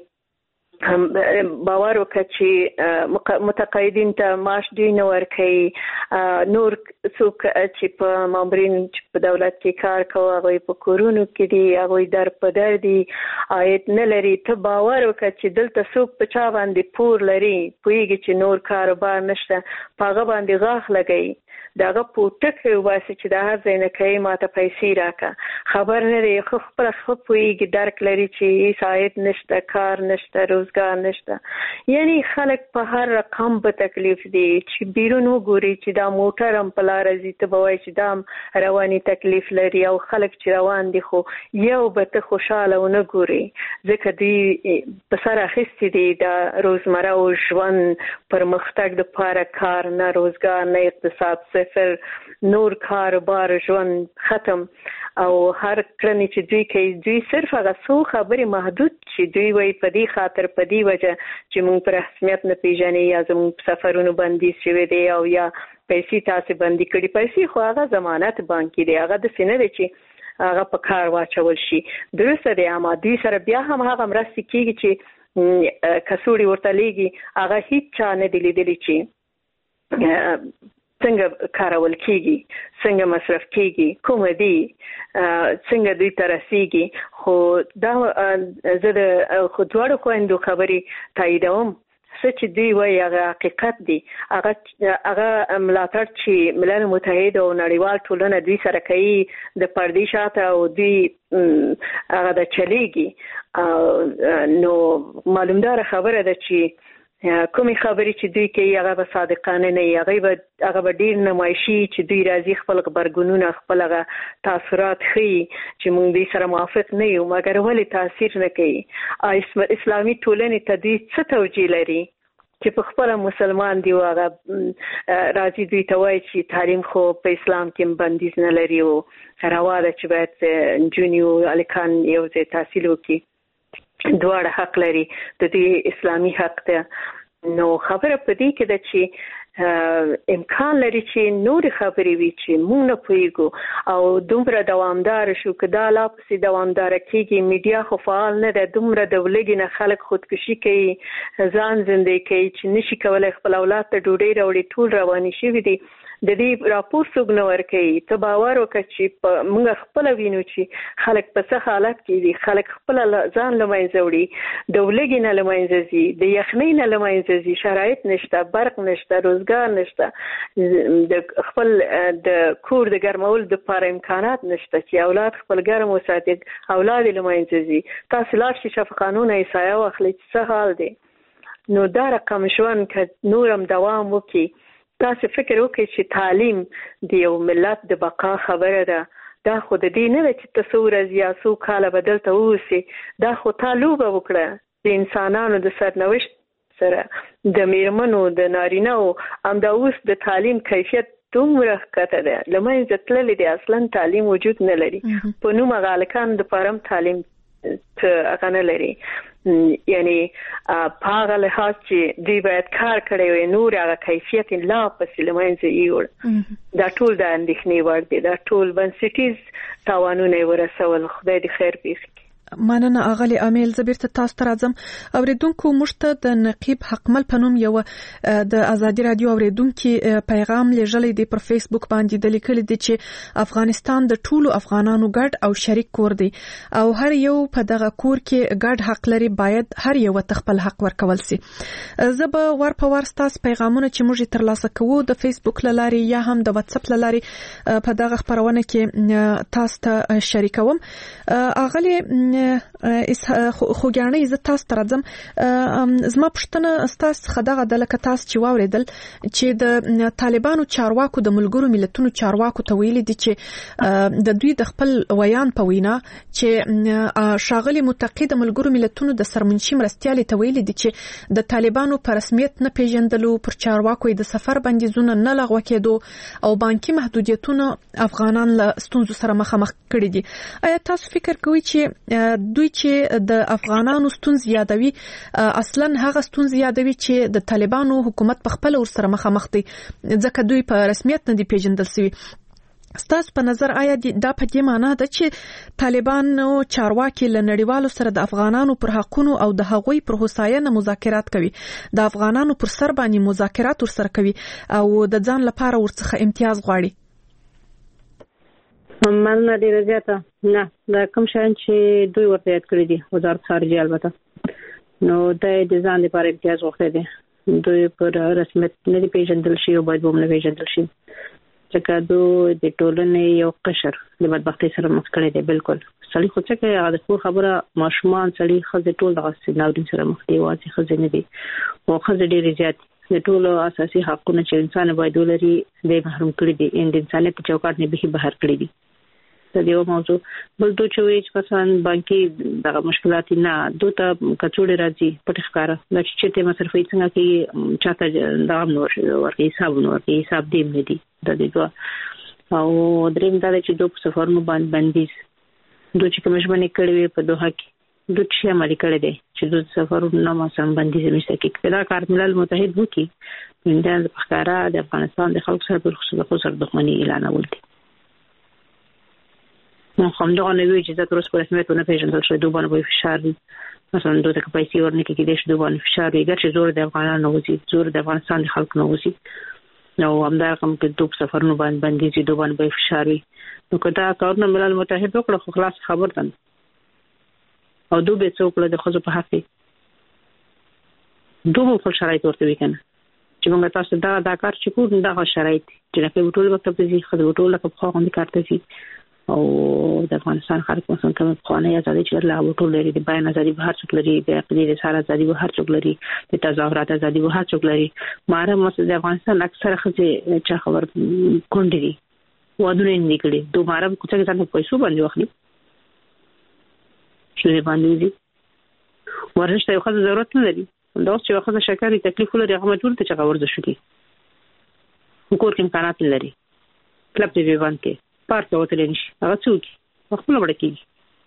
باور وکړه چې متقاعدین ته معاش دوی نه ورکوي، نور څوک چې په مامورین چې په دولت کې کار کوي هغوی په کورونو کې دي، هغوی در په در دي، عاید نه لري. ته باور وکړه چې دلته څوک په چا باندې پور لري، پوهېږي چې نور کاروبار نشته، په هغه باندې غاښ لګوي، د هغه پوټکې وباسي چې د هر ځای نه کوي ماته پیسې راکړه. خبر نه دی، خپله ښه پوهېږي، درک لري چې هېڅ عاید نشته، کار نشته، روزګار نشته. یعنی خلک په هر رقم په تکلیف دي. چې بیرون وګوري چې دا موټر هم په لاره ځي، ته به وایي چې دا هم رواني تکلیف لري، او خلک چې روان دي خو یو به ته خوشحاله ونه ګوري، ځکه دوی په سر اخیستي دي د روزمره او ژوند پرمختګ دپاره کار نه، روزګار نه، اقتصاد صفر، نور کاروبار، ژوند ختم. او هر کړنې چې دوی کوي، دوی صرف هغه څو خبرې محدود چې دوی وایي په دې خاطر، په دې وجه چې موږ پر رسمیت نه پیژنې، یا زموږ په سفرونو بندیز شوی دی، او یا پیسې تاسې بندي کړي. پیسې خو هغه ضمانت بانکي دی، هغه داسې نه دی چې هغه په کار واچول شي. درسته دی، اما دوی سره بیا هم هغه مرستې کېږي چې کڅوړې ورته لیږي، هغه هیڅ چا نه دی لیدلی چې څنګه کارول کېږي، څنګه مصرف کېږي، کومه دي، څنګه دوی ته رسېږي. خو دا زه د دواړو خویندو خبرې تاییدوم. څه چې دوی وایي هغه حقیقت دی. هغه ملاتړ چې ملل متحد او نړیوال ټولنه دوی سره کوي د پردې شاته، او دوی هغه د چلیږي. نو معلومداره خبره ده چې کومې خبرې چې دوی کوي هغه به صادقانه نه وي، هغه به ډېر نمایشي چې دوی راځي خپل غبرګونونه، خپل هغه تاثرات ښیي چې موږ دوی سره موافق نه یو، مګر ولې تاثیر نه کوي. اسلامي ټولنې ته دوی څه توجیه لري چې په خپله مسلمان دی، هغه راځي دوی ته وایي چې تعلیم خو په اسلام کې بندیز نه لري، او روا ده چې باید نجونې او هلکان یو ځای تحصیل وکړي. دواړه حق لري، د دې اسلامي حق ده. نو خبره په دې کې ده چې امکان لري چې نورې خبرې وي چې موږ نه پوهېږو، او دومره دوامداره شو. که دا لا پسې دوامداره کېږي، میډیا خو فعال نه ده، دومره د ولږې نه خلک خودکشي کوي، ځان زندې کوي چې نشي کولی خپل اولاد ته ډوډۍ راوړي، ټول رواني شوي دي. د دې راپور څوک نه ورکوي. ته باور وکړه چې موږ خپله وینو چې خلک په څه حالت کې دي، خلک خپله ځان له منځه وړي، د ولږې نه له منځه ځي، د یخنۍ نه له منځه ځي، شرایط نشته، برق نشته، روزګار نشته، د خپل د کور د ګرمولو دپاره امکانات نشته چې اولاد خپل ګرم وساتي، اولاد یې له منځه ځي. تاسې لاړ شئ شفاخانونه یې سایه واخلئ چې څه حال دی. نو دا رقم ژوند که نور هم دوام وکړي، تاسو فکر وکړئ چې تعلیم د یو ملت د بقا خبره ده. دا خو د دې نه ده چې ته څو ورځې یا څو کاله به دلته واوسې، دا خو تا لوبه وکړه د انسانانو د سرنوشت سره، د میرمنو، د نارینه‌و. همدا اوس د تعلیم کیفیت دومره ښکته ده لمنځه تللی دی اصلا تعلیم وجود نه لري په نوم غالکان د پارم تعلیم هغه نه لري یعنی په هغه لحاظ چې دوی باید کار کړی وي نور هغه کیفیت لا پسې لمنځه یوړ دا ټول د اندېښنې وړ دی دا ټول بنسټیز تاوانونه ورسول خدای دې خیر پېښ کړي مننه اغلی امیل زبیرته تاسو ته راځم اوریدونکو مشته د نقیب حقمل پنوم یو د ازادي رادیو اوریدونکو پیغام لېږلی دی پر فیسبوک باندې د لیکل دي چې افغانستان د ټولو افغانانو ګډ او شریک کور دی او هر یو په دغه کور کې ګډ حق لري باید هر یو خپل حق ورکول سي زه به ور په ور تاسو پیغامونه چې موږ ترلاسه کوو د فیسبوک لاري یا هم د واتس اپ لاري په دغه خبرونه کې تاسو ته شریکوم اغلی خوګانې ز تاسو ته راځم زما پښتنه تاسو خدغه د لکه تاسو چې واوریدل چې د طالبانو چارواکو د ملګرو ملتونو چارواکو ته ویلي دي چې د دوی د خپل ویان په وینا چې شاغلي متقید ملګرو ملتونو د سرمنشي مرستيالي ته ویلي دي چې د طالبانو په رسمیت نه پیژندلو پر چارواکو د سفر بندیزونه نه لغوه کېدو او بانکي محدودیتونه افغانان له ستونزو سره مخامخ کړي دي آیا تاسو فکر کوئ چې دوی چې د افغانانو ستونزې یادوي اصلا هغه ستونزې یادوي چې د طالبانو حکومت په خپل ور سره مخامخ دي ځکه دوی په رسمیت نه دي پیژندل شوی ستاسو په نظر آیا دا په دې معنی ده چې طالبانو چارواکي له نړیوالو سره د افغانانو پر حقونو او د هغوی پر هوساینه مذاکرات کوي د افغانانو پر سر باندې مذاکرات ورسره کوي او د ځان لپاره ورڅخه امتیاز غواړي مننه ډیره زیاته نه دا کوم شان چې دوی ورته یاد کړی دي وزارت خارجه البته نو د ځان لپاره امتیاز وخت دي دوی پر رسمیت نه پیژندل شي او باید هم نه پیژندل شي ځکه دوی د ټولنې یو قشر د بدبختۍ سره مخ کړی دی بالکل سړي خو څه کوي هغه د کور خبره ماشومان سړي خزه ټول دغه سيناورین سره مخ دی واځي خزه نه دي او خزه ډیره زیات د ټولو اساسي حقوقو چې انسان باید ولري د محروم کړی دي د انسانیت چوکاټ نه به بهر کړی دي د دې موضوع بل دوی چې مثلا بانکي دغه مشکلات نه دوته کڅوړې راځي پټ ښکارا د چې مصرفي څنګه کې چاته دا نور ورته حساب دی نه دي د دې او دریم دا چې دوه سفرونو باندې بندیز دوی چې کومه ژمنه کړې په دوه کې دوی چې عملي کړې دي چې دوه سفرونو نه مثلا بندیز مشته کې دا کار ملل متحد وکي د ښکارا د افغانستان د خلکو سره په خصوص سره دښمنی اعلان ولدي نو هم دا نه وی چې دا تر اوسه په رسمیت نه پیژندل شوی دوه باندې فشار مثلا دوی ته پیسې ورنکې کې د دوه باندې فشار ویګر چې زور د افغانانو وزي زور د افغانستان د خلکو نو وزي نو هم دا کوم کې دوه سفرونو باندې بندیز دوه باندې فشار وي نو کدا کارونه ملل متحد وکړه خو خلاص خبر دن او دوه به څوک له خزو په حق دوه په شرایط ورته وکنه چې موږ تاسو دا کار چې کوو دا شرایط چې په ټول وخت په دې خزو ټول په خو باندې کارته شي او د افغانستان خلک مثلا کوم قانوني ازادي چې له ټول لري د بیان ازادي به هر څوک لري د عقیدې د سار ازادي به هر څوک لري د تظاهرات ازادي به هر څوک لري ماره مثلا د افغانستان اکثره خزه چې خبر کونډي دي ودونه نه کړي دوه ماره کوڅه کې څنګه پیسې باندې واخلي چې باندې دي ورشته یو خزه ضرورت نه لري دا چې خزه شکرې تکلیف لري هغه ټول ته چې ورزش شي وکور کې امکانات لري کلب دی باندې پارته وتل نشي هغه څوک خپل وړکیږي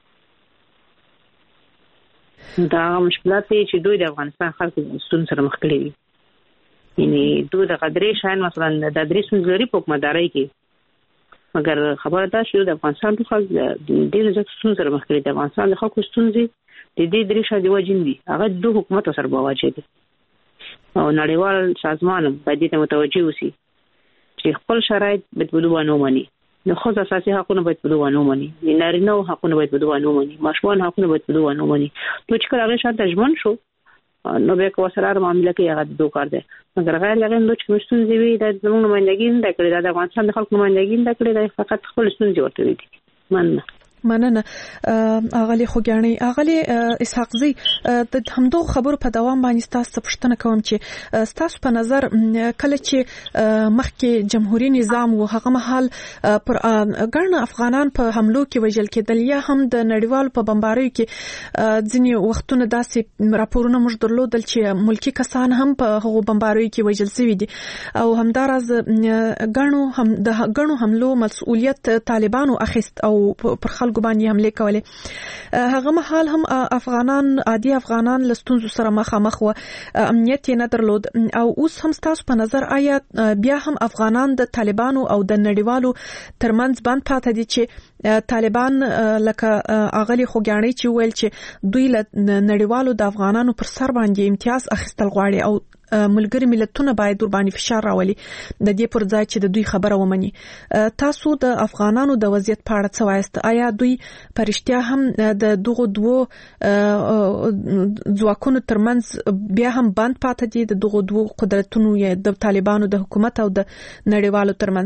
دا مشکلات چې دوی د افغانستان خلکو ستونزې سره مخ کړي دي یعنی دوی د قدرې شاین مثلا د درې سنځري په حکومتداري کې مګر خبره ده چې د افغانستان په خلک د ډېر ځکه ستونزې سره مخ کړي دي افغانستان د خلکو ستونزې د دې درې شاده وجین دي هغه دوه حکومت سره بواجه دي او نړیوال سازمان باید ته متوجه وسی چې خپل شرایط بدلونه ومني د خو اساسي حقوقونه باید بدلونه ومني د نارینه حقوقونه باید بدلونه ومني ماشومان حقوقونه باید بدلونه ومني نو چې کله هغه شاته ژوند شو نو به کو سره معاملې کې هغه دوه کار دي مګر غیر لغې نو چې مستونزې وي د زموږ نمائندګي نه کړي د افغانستان د خلکو نمائندګي نه کړي د فقط خپل ستونزې ورته دي مننه مننه اغلی خوګانی اغلی اسحاق زی د همدو خبرو په دوام باندې تاسو پوښتنه کوم چې تاسو په نظر کله چې مخکې جمهوریت نظام و هغه مهال پر ګڼ افغانان په حملو کې وژل کېدل یا هم د نړیوالو په بمباریو کې ځینې وختونه داسې راپورونه موږ درلودل چې ملکی کسان هم په هغو بمباریو کې وژل شوي دي او همداراز ګڼو حملو مسؤلیت طالبانو اخیست او پر خلکو باندې حمله کولې هغه مهال هم افغانان عادي افغانان لستونزو سره مخامخ و امنیت نه درلود او اوس هم تاسو په نظر آیا بیا هم افغانان د طالبانو او د نړیوالو ترمنځ باندې پاتې دي چې طالبان لکه اغلی خوګانی چې ویل چې دوی له نړیوالو د افغانانو پر سر باندې امتیاز اخیستل غواړي او ملګری ملتونه باید ور باندې فشار راولي د دې پر ځای چې د دوی خبره ومني تاسو د افغانانو د وضعیت په اړه څه وایست آیا دوی پرشتیا هم د دغه دوه ځواکونو ترمنځ بیا هم باند پاتې دي د دغه دوه قدرتونو یا د طالبانو د حکومت او د نړیوالو ترمنځ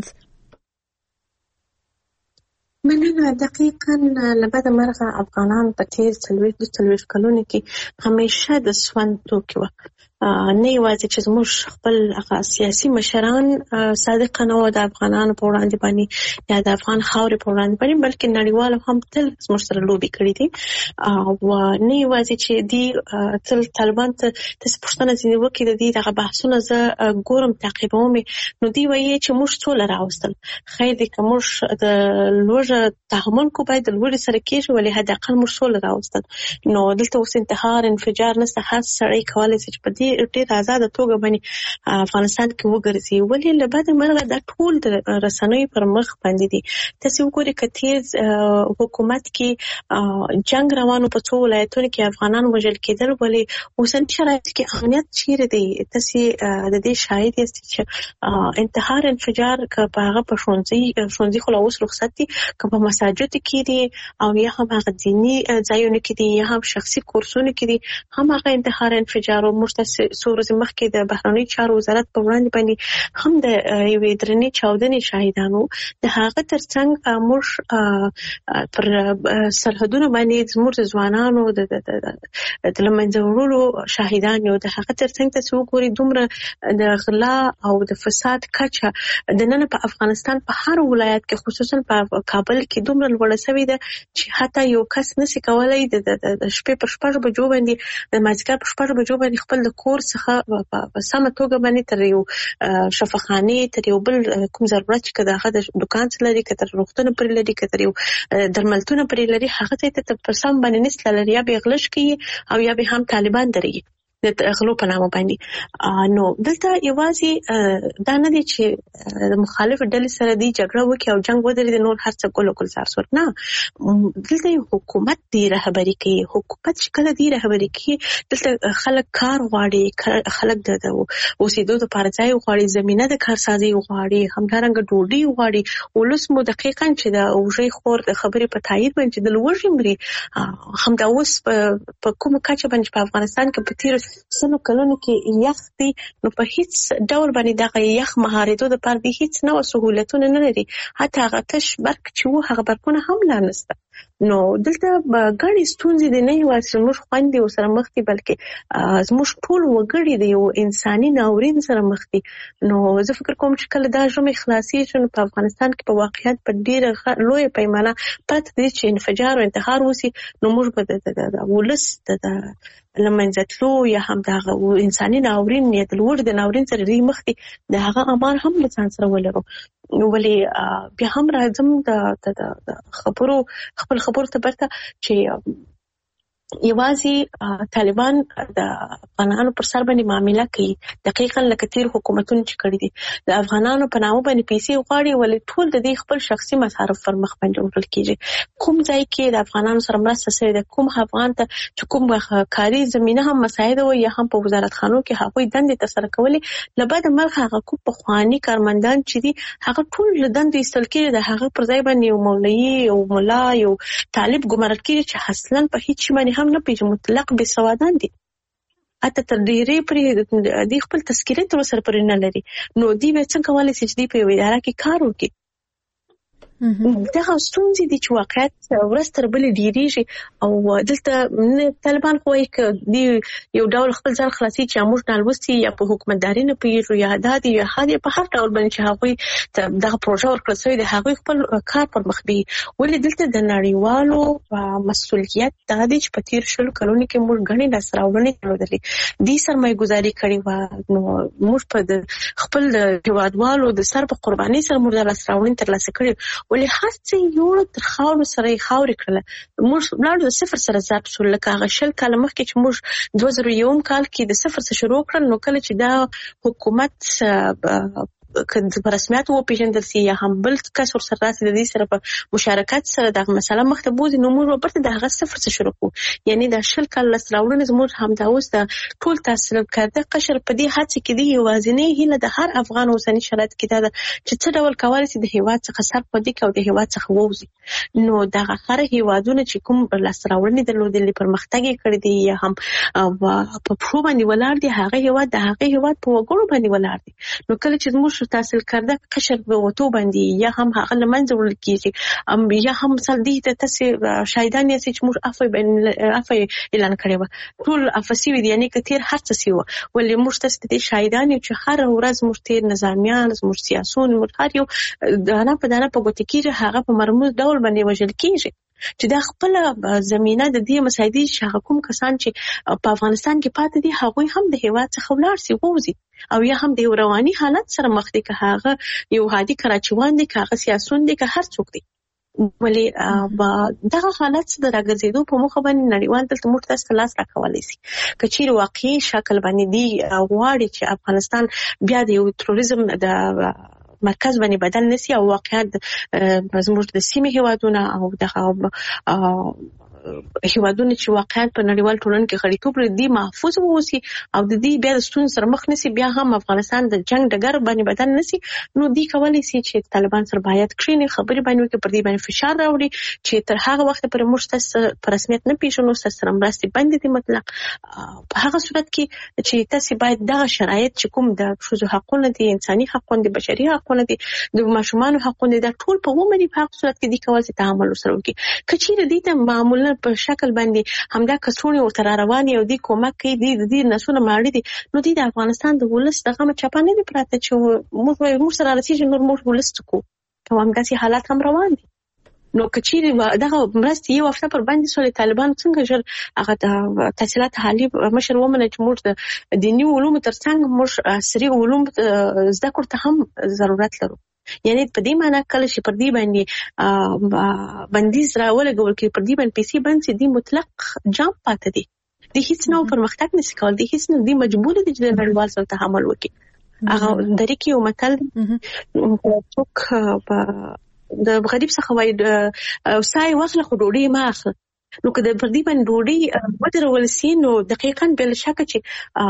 مننه دقیقاً لبد مرغه افغانان په تیر 40 کلونو کې همیشه د سوند توکي و نه یوازې چې زموږ خپل سیاسي مشران صادقانه و د افغانانو په وړاندې باندې یا د افغان خاورې په وړاندې باندې بلکې نړیوالو هم تل زموږ سره لوبي کړې دي او نه یوازې چې دی تل طالبان ته د پښتنه ځینې وکړي د دې دغه بحثونه زه ګورم تعقیبوم نو دی وایي چې موږ څول راوستل خیر دې که موږ د لوړه تحمل کو باید د لوړې سره کېږي ولې حد اقل موږ څول راوستل نو دلته اوس انتحار انفجار نسته هر سړی کولی شي چې په ډېر آزاد توګه باندې افغانستان کې وګرځي ولې لبد مرغه د ټول د رسنیو پر مخ باندې دي تاسو وګورئ کتیر حکومت کې جنگ روانو په څو ولایتونو کې افغانان وژل کېدل ولې اوسن شرایط کې امنیت چیرې دی تاسو د دې شاهد یاست چې انتحار انفجار په هغه په شونځي خو اوس رخصت دي که په مساجد کې دي او یا هم هغه دینی ځایونه کې دي یا هم شخصي کورسونه کې دي هم هغه انتحار انفجار او مشتس سورز مخکې د بهرنی چارو وزارت په وړاندې باندې هم د یوې درنې چاودنې شاهدانو د هغه ترڅنګ موږ پر سرحدونو باندې زموږ ځوانانو د لمنځه وړلو شاهدان یو د هغه ترڅنګ تاسو وګورئ دومره د غلا او د فساد کچه د نن په افغانستان په هر ولایت کې خصوصا په کابل کې دومره لوړه شوې ده چې حتی یو کس نشي کولای د شپې پر 6 بجو باندې د مازیګر پر 6 بجو باندې خپل د کور څخه په سمه توګه باندې تر یو شفاخانه تر یو بل کوم ضرورت چې دغه د دکان څخه لري کتر روغتون پر لري کتر یو درملتون پر لري هغه ته پر سم باندې نس لري یا به غلش کی او یا به هم طالبان دري د غلو په نامه باندې نو دلته یوازې دا نه دي چې د مخالف ډلې سره دی جګړه وکړي او جنگ ودرېږي نور هر څه ګل سر نه دلته حکومت دی رهبری کوي حکومت شکل دی رهبری کوي دلته خلک کار غواړي خلک د اوسېدو لپاره ځای غواړي زمينه د کارسازي غواړي همدارنګ ډوډۍ غواړي ولس مو دقیقاً چې د اوجې خور د خبرې په تایید باندې د لوړې مري همدا اوس په کوم کچه باندې په افغانستان کې په تیر سنو کلونو کې یخ دي نو په هیڅ ډول باندې دغه یخ مهارتو د پر دي هیڅ نو سہولتونه نه لري حتی هغه تش برک چې وو هغه برکونه هم لا نسته نو دلته غړي ستونزې دي نه یوازې موږ خوندې سره مخ دي بلکې موږ ټول وګړي دي یو انساني ناورین سره مخ دي نو زه فکر کوم چې کله دا ژمه خلاصي شنو په افغانستان کې په واقعیت په ډیره لوی پیمانه پاتې دي چې انفجار او انتحار وسی نو موږ به د ولس د لمنځتلو یا هم د انساني ناورین یا د لوړ د ناورین سره ری مخ دي د هغه امان هم له ځان سره ولرو ولی بیا هم راځم د خبرو خپل خبرو ته برته چې یوازې طالبان د افغانانو پر سر باندې معاملې کوي دقیقاً لکه تیر حکومتونه چې کړی دي د افغانانو په نامه باندې پیسې غواړي ولې ټول د دې خپل شخصي مصارف پر مخ باندې وړل کیږي کوم ځای کې د افغانانو سره مرسته شوی د کوم افغان ته چې کوم کاري زمينه هم مساعده وي یا هم په وزارت خانو کې هغوی دندې ترسره کولې لبد مرخه هغه کوم په خواني کارمندان چې دي هغه ټول له دندې ایستل کېږي د هغه پر ځای باندې یو مولوي او مولا یو طالب ګمارل کېږي چې اصلاً په هیڅ باندې هم نه پیژني مطلق بے سوادان دي اته تر ډیرې پرې د خپل تذکرې تر سره پرې نه لري نو دی به څنګه کولای شي چې دی په اداره کې کار وکړي دغه ستونزې دي چې واقعیت ورځ تر بلې ډېریږي او دلته طالبان خو وایي که دی یو ډول خپل ځان خلاصي چې موږ نه لوستي یا په حکومتداري نه پوهېږو یا دا دي یا هغه په هر ډول باندې چې هغوی دغه پروژه ورکړل شوې د هغوی خپل کار پر مخ بیي. ولې دلته د نړیوالو مسؤلیت دا دی چې په تیر 20 کلونو کې موږ غني لاسته راوړنې درلودلې دي سرمایه ګزاري کړې و نو موږ په خپل هیوادوالو د سر په قرباني سره موږ لاسته راوړنې ترلاسه کړې ولې هر څه یو تر خاورو سره یې خاورې کړله موږ لاړو د صفر سره ضرب شو لکه هغه 20 کاله مخکې چې موږ 2001 کال کې د صفر څخه شروع کړل نو کله چې دا حکومت که په رسمیت وپېژندل سي یا هم بل کس ورسره راسي د دې سره په مشارکت سره دغه مسله مخته بوځي نو موږ ورته د هغه صفر څخه شروع کوو یعنی دا 20 کال لاسته راوړنې زموږ همدا اوس د ټول تحصیل کرده قشر په دې هڅه کې دی یوازینۍ هیله د هر افغان اوسنی شرایط کې دا چې څه ډول کولی شي د هیواد څخه سر په دې کې او د هیواد څخه ووځي نو دغه هر هیوادونه چې کوم لاسته راوړنې درلودلې پرمختګ یې کړی دی یا هم په پرو باندې ولاړ دی هغه هیواد د هغه هیواد په وګړو باندې ولاړ دی نو کله چې موږ تحصیل کرده قشر به وته باندې یا هم هغه لمنځه وړل کیږي یا هم مثال دي ته تاسو شاهدان یې چې موږ عفو اعلان کړی و ټول افسی وی یعنی کتیر هر څه سیو ولې موږ تاسو ته شاهدان چې هر ورځ موږ تیر نظامیان موږ سیاسون موږ هر یو دانه په ګوت کیږي هغه په مرموز ډول باندې وژل کیږي چې دا خپل زمينه د دې مسایدي چې کوم کسان چې په افغانستان کې پاتې دي هغه هم د هیواد څخه ولاړ سي ووزي او یا هم د رواني حالت سره مخ دي که هغه یو هادي کراچیوان دي که هغه سیاسون دي که هر څوک دي ولې دغه حالت د راګرځېدو په مخه باندې نړیوال دلته موږ تاسو لاس راکولای شي کچیر واقعي شکل باندې دی غواړي چې افغانستان بیا د یو تروریزم د مرکز باندې بدل نسی او واقعیت زموږ د سیمې هیوادونه او د هیوادونه چې واقعیت په نړیوال ټولنه کې غړیتوب لري محفوظ ووسی او د دې بیا د ستونزو سره مخ نسی بیا هم افغانستان د جنگ ډګر باندې بدل نسی نو دی کولای شي چې طالبان سره باید کړي خبرې باندې کې پر دې باندې فشار راوړي چې تر هغه وخت پر موږ تاسو په رسمیت نه پیژنو سره مرستې باندې دي مطلق په هغه صورت کې چې تاسو باید دغه شرایط چې کوم د ښځو حقوقونه دي انساني حقوقونه دي بشري حقوقونه دي د ماشومان حقوقونه دي ټول په ومني په هغه صورت کې دي کولای شي تعامل سره وکړي کچیر دي ته معمولا په شکل باندې همدا کسونه او تر رواني او دي کومک کوي دي نسونه ماړي دي نو دي د افغانستان د ولس دغه چپانه دي پراته چې موږ سره رسېږي نور موږ ولس کو همداسي حالات هم روان دي نو کچيري دغه مرستې یو هفته پر باندې سولې طالبان څنګه ژر هغه د تحصیلات حالي مشر ومنه چې موږ د دیني علومو ترڅنګ موږ عصري علوم زده کړو ته هم ضرورت لرو یعنی په دې معنی کله چې پر دې باندې بندیز راولګول کې پر دې باندې پیسې باندې دي مطلق جام پاتې دي د هیڅ نو پرمختګ نشي کول دي هیڅ نو دي مجبور دي چې د نړیوال سره تعامل وکړي هغه درې کې یو متل څوک د غریب څخه وای سای واخله خو ډوډۍ ما اخله نو که د پردي باندې ډوډۍ ودرول سي نو دقیقاً بل شک چې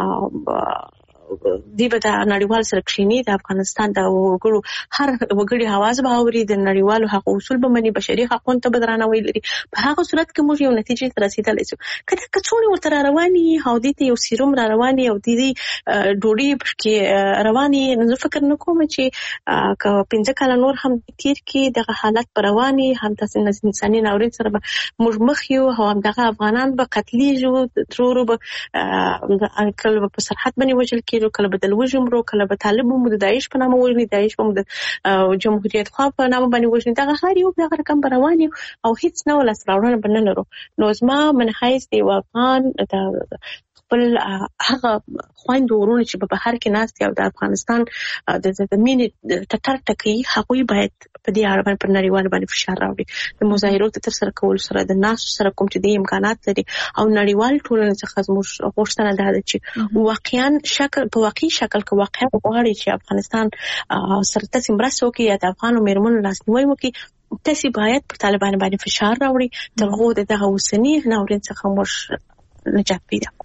دی به د نړیوال سره کښینی د افغانستان د وګړو هر وګړي حواس به اوري د نړیوالو حقوق اصول به مني بشري حقوقونه ته بدرانوي لري په هغه صورت کې موږ یو نتیجې ته رسیدلی شو کله کڅوړي ورته رواني او د دې یو سیروم را رواني او د دې ډوډۍ کې رواني نو فکر نکوم چې که 15 کال نور هم تیر کې د حالت پر رواني هم د انساني ناورین سره موږ مخ یو هم د افغانان به قتلې جو ترورو به کله په سرحد باندې وجل کله بدل وجمرو کله به طالب مو د داعش په نامه وژني داعش په جمهوریت خوا په نامه باندې وژني دا هر یو بیا رقم رواني او هیڅ نه ولا سراورونه بنلرو نو زما من حیث دی افغان خپل هغه خويند ورونه چې په بهر کې ناست او د افغانستان د مینې ټټر ټکی هغوی باید په دې اړه پر نړیوال باندې فشار راوړي د مظاهرو تر سره کول سره د ناس سره کوم چې د امکانات لري او نړیوال ټولنې څخه زموږ غوښتنه ده چې واقعا شکل په واقعي شکل کې واقعا غواړي چې افغانستان سره تاسو مرسته وکړي یا د افغانو مېرمنو لاسنیوي وکړي تاسو باید پر طالبان باندې فشار راوړي ترغه دغه اوسنی ناورین څخه موږ نجات پیدا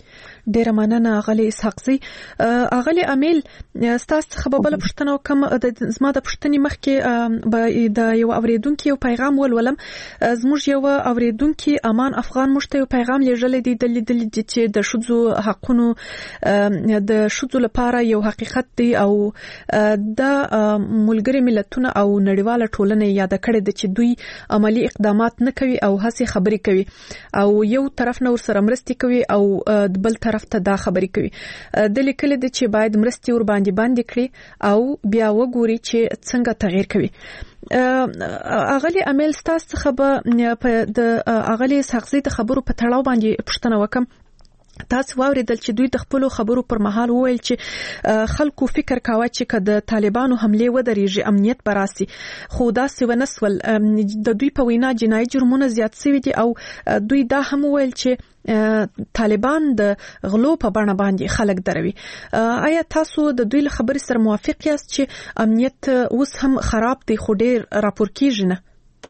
ډیره مننه غلي اسحاقزي. غلي امیل ستاسو څخه بل پښتنه کوم زما د پښتني مخ کې د یو اوریدونکو یو پیغام ولولم. زموږ یو اوریدونکو امان افغان مشته یو پیغام لېږلی دی د لیدل چې د شذو حقونو د شذو لپاره یو حقیقت دی او د ملګری ملتونه او نړیواله ټولنه یاد کړې ده چې دوی عملی اقدامات نه کوي او هڅه خبرې کوي او یو طرف نه ورسره مرستي کوي او بل طرف ته دا خبرې کوي. د لیکل دي چې باید مرستي ور باندې کړي او بیا وګوري چې څنګه تغییر کوي. اغلی امیل ستاسو څخه به د اغلی ساقزي د خبرو په تړاو باندې پوښتنه وکم. تاسو واوریدل چې دوی د خپل خبرو پر مهال وویل چې خلکو فکر کاوه چې د طالبانو حمله ودرېږي امنیت براسي، خو دا سونسول د دوی په وینا جنایي جرمونه زیات شوي دي او دوی دا هم وویل چې طالبان د غلو په بڼه باندې خلک دروي. آیا تاسو د دوی له خبرې سره موافق یاست چې امنیت اوس هم خراب دی خو ډیر راپور کیږي نه؟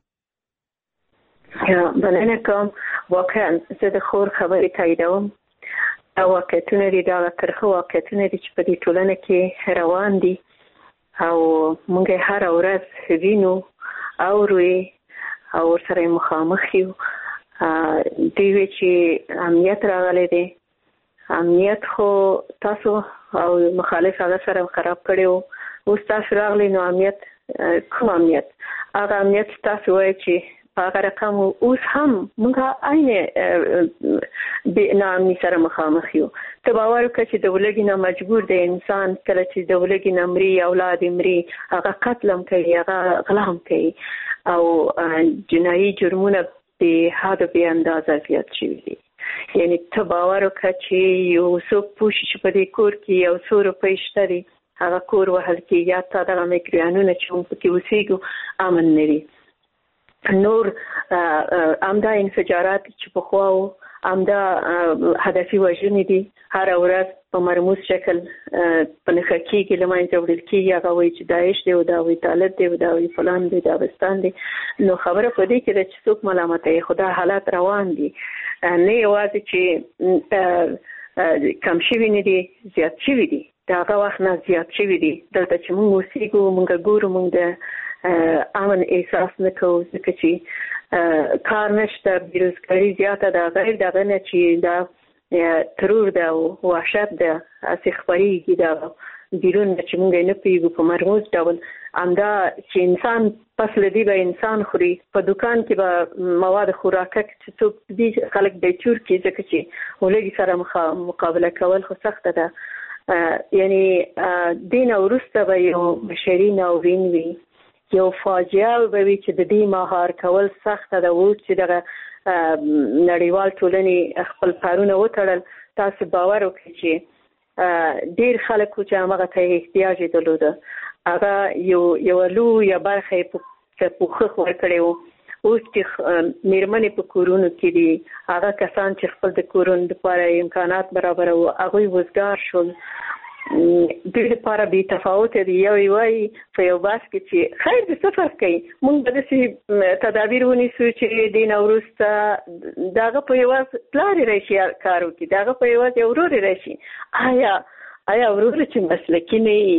بلنه کوم، واقعا زه د خور خبرې تاییدوم. واقعیتونه دي، دا ترخه واقعیتونه دي چې په دې ټولنه کې روان دي او موږ هر ورځ وینو اورو او سره مخامخ یو. دوی وی چې امنیت راغلی دی، امنیت خو تاسو او مخالف هغه سره خراب کړو، اوس تاسو راغلی نو امنیت کوم امنیت؟ هغه امنیت تاسو وایي چې هغه رقم اوس هم موږ عین ناامني سره مخامخ یو. ته باور وکړه چې د ولګي نه مجبور دی انسان، کله چې د ولګي نه مري اولاد مري هغه قتل هم کوي، هغه غلا هم کوي او جنایي جرمونه به حد به اندازه زیات شوي دي. یعنی ته باور وکړه چې یو څوک پوښي چې په دې کور کې یو څو روپۍ شته دي، هغه کور وهل کېږي، یا تا دغه میکرویانونه چې موږ پکې اوسېږو امن نه وي. نور امدا انفجارات چې پخوا وو، امدا هدفي وژنې دي، هر ورځ په مرموز شکل په نښه کېږي، له منځه وړل کېږي. هغه وایي چې داعش دی او دا وایي طالب دی او دا وایي فلان دی، داغستان دی. نو خبره په دې کې ده چې څوک ملامته یې، خو دا حالات روان دي، نه یوازې چې کم شوي نه دي، زیات شوي دي. د هغه وخت نه زیات شوي دي. دلته چې موږ اوسېږو، موږ ګورو، موږ د امن احساس نه کوو، ځکه چې کار نشته، بیروزګاري زیاته ده. غیر دغه نه چې دا ترور ده او وحشت ده هسې خپرېږي دا بیرون نه چې موږ یې نه پوهېږو په مرموز ډول. همدا چې انسان پس له دې به انسان خوري. په دکان کې به مواد خوراکه چې څوک دي خلک به چور کړي، ځکه چې ولګي سره مقابله کول خو سخته ده. یعنی دین وروسته به یو بشري ناورین وي، یو فاجعه به وي چې د دې مهار کول سخته ده. اوس چې دغه نړیوال ټولنې خپل کارونه وتړل، تاسو باور وکړئ چې ډېر خلکو چې هغه ته احتیاج یې درلوده، هغه یو لویه برخه یې په پوښښ ورکړی وو. اوس چې میرمنې په کورونو کې دي، هغه کسان چې خپل د کورونو لپاره امکانات برابروي هغوی وزګار شول. دوی لپاره بې تفاوته دي. یو وایي په یو بحث کې چې خیر د څه فرق کوي، موږ به داسې تدابیر ونیسو چې دې نه وروسته د هغه په یوازې پلار یې راشي کار وکړي، د هغه په یوازې ورور یې راشي. آیا ورور چې مسلکي نه وي،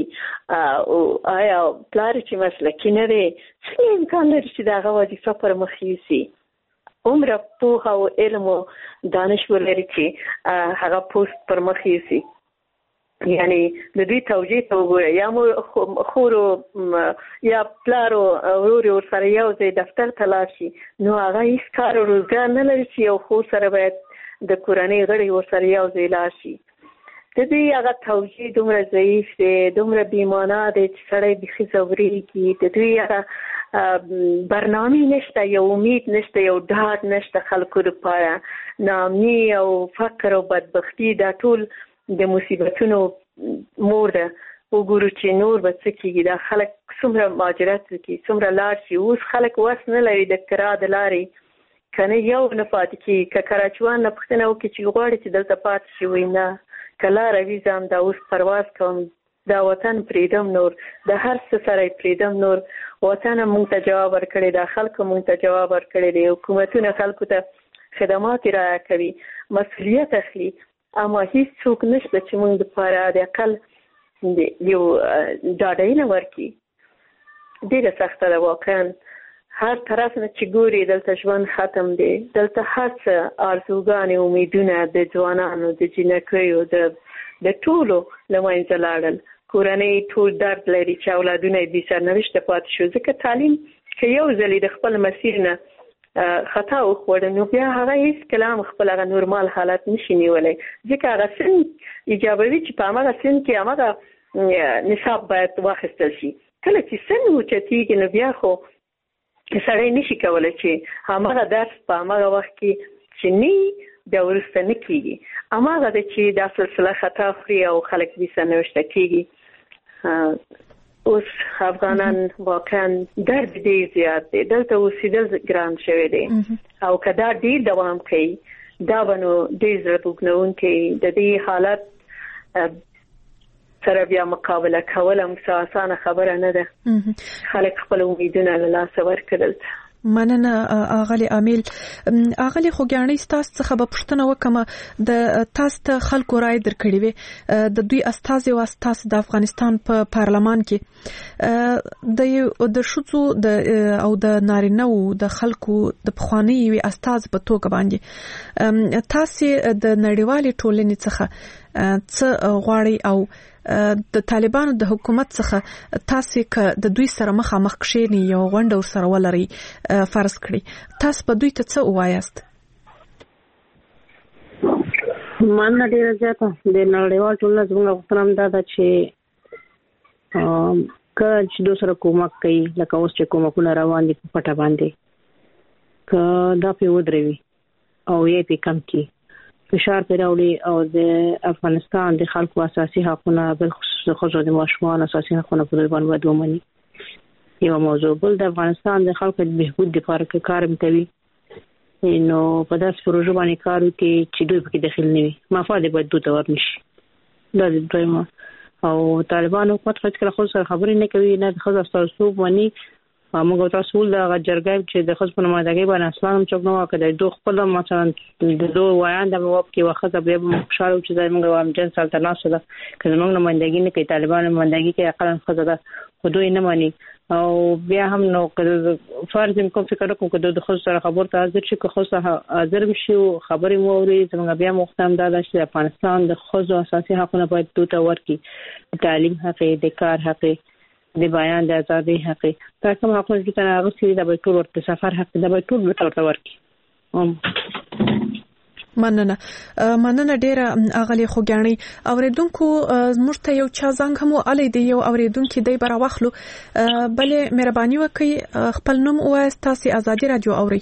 آیا پلار چې مسلکي نه دی، څنګه امکان لري چې د هغه وظیفه پر مخ یوسي؟ عمره پوهه او علم او دانش ولري چې هغه پوست پر مخ یوسي. یعنی د دوی توجیه ته وګوره، یا مو خور یا پلار او ورور ورسره یو ځای دفتر ته لاړ شي، نو هغه هیڅ کار او روزګار نه لري چې یو خور سره باید د کورنۍ غړي ورسره یو ځای لاړ شي. د دوی هغه توجیه دومره ضعیف دی، دومره بیمانه دی چې سړی بیخي ځورېږي. د دوی هغه برنامې نشته، یو امید نشته، یو ډاډ نشته خلکو لپاره. ناامني او فقر او بدبختي دا ټول د مصیبتونو مور ده. وګورو چې نور به څه کېږي، دا خلک څومره مهاجرت وکړي، څومره لاړ شي. اوس خلک وس نه لري د کرا د لارې، که نه یو نه پاتې کېږي. که کراچوان نه پوښتنه وکړي چې غواړي چې دلته پاتې شي، وایي نه، که لاره وي زه همدا اوس پرواز کوم، دا وطن پرېږدم، نور د هر څه سره یې پرېږدم، نور وطن موږ ته جواب ورکړی دی، خلکو موږ ته جواب ورکړی دی، حکومتونه خلکو ته خدمات رعایه کوي، مسؤلیت اخلي. اما هیڅ څوک نشته چې موږ لپاره د اقل یو ډاډاینه ورکړي. ډېره سخته ده واقعا. هر طرف نه چې ګوري دلته ژوند ختم دی. دلته هر څه آرزوګانې امیدونه د ځوانانو د جنکیو د ټولو له منځه لاړل. کورنۍ ټول درد لري چې اولادونه یې بې سرنوشته پاتې شو. ځکه تعلیم که یو ځل د خپل مسیر نه خطا وخوړ نو بیا هغه هیڅکله هم خپل هغه نورمال حالت نشي نیولی. ځکه هغه سن ایجابوي چې په هماغه سن کې هماغه نصاب باید واخیستل شي. کله چې سن اوچتېږي نو بیا خو سړی نشي کولی چې هماغه درس په هماغه وخت کې چې نه بیا وروسته نه کېږي. هماغه ده چې دا سلسله خطا خوري او خلک بې سرنوشته کېږي. اوس افغانان واقعا درد ډېر زیات دی. دلته اوسېدل ګران شوی دی او که دا ډېر دوام کوي دا به نو ډېر زړه بوږنونکی. د دې حالت سره بیا مقابله کول هم څه اسانه خبره نه ده. خلک خپل امیدونه له لاسه ورکړل. مننه اغلی امیل. اغلی خوګیاڼي ستاسو څخه به پوښتنه وکم د تاسو ته خلکو رائے درکړي وي د دوی استازي او استاس د افغانستان په پارلمان کې د شوڅو او د نارینه او د خلکو د پخوانی وي استاز په توګه باندې تاسو د نړیوالې ټولنې څخه څه غواړي او د طالبانو د حکومت څخه تاسو که د دوی سره مخامخ کښینی یو غونډه ورسره ولري فرض کړي تاسو په دوی ته څه وایاست؟ من ډیره زیاته د نړیوال ټولنې زموږ غوښتنه دا ده چې که دوی سره کومک کوي لکه اوس چې کومکونه روان دي په پټه باندې که دا په ودروي او یې په کم کې فشار پیراوړي او د افغانستان د خلکو اساسي حقوقونه بالخصوص د ښځو د ماشومان اساسي حقوقونه په دوی باندې ومني. یو موضوع بل د افغانستان د خلکو د بهبود لپاره کار کوي نو په داسې پروژو باندې کار کوي چې دوی پکې داخل نه وي. مفاد باید دوی ته ورنشي. دا د دویمه او طالبان حکومت هیڅکله خو سره خبرې نه کوي نه د ښځو استازیتوب ونی. موږ تاسو ول د جرګې چې د خصوص په نمائندګۍ باندې اسلام چوک نو کړی دوه خپل مثلا د دوه وایاند په وخت کې وخت به خوشاله چې موږ هم جن سلطنت سره کله موږ نمائندګۍ نه کوي طالبان نمائندګۍ کې اقل خزه ده خو دوی نه مانی او بیا هم نو فرض کوم فکر کوم چې د خصوص سره خبر ته حاضر شي که خصوص حاضر شي خبرې موري څنګه بیا مختم دا چې افغانستان د خصوص اساسي حقوقونه باید دوی ته ورکړي. تعلیم حق د کار حق د بیان د ازادي حق دا کوم حقوق چې تنه غوښتي دا به ټول ورته سفر حق دا به ټول ورته ورکړي. مننه ډیره اغلی خوګیاڼي. اوریدونکو موږ ته یو چا زنګ هم علي دی یو اوریدونکو دی برا واخلو بلې مهرباني وکړئ خپل نوم وایي تاسو ازادي رادیو اوري.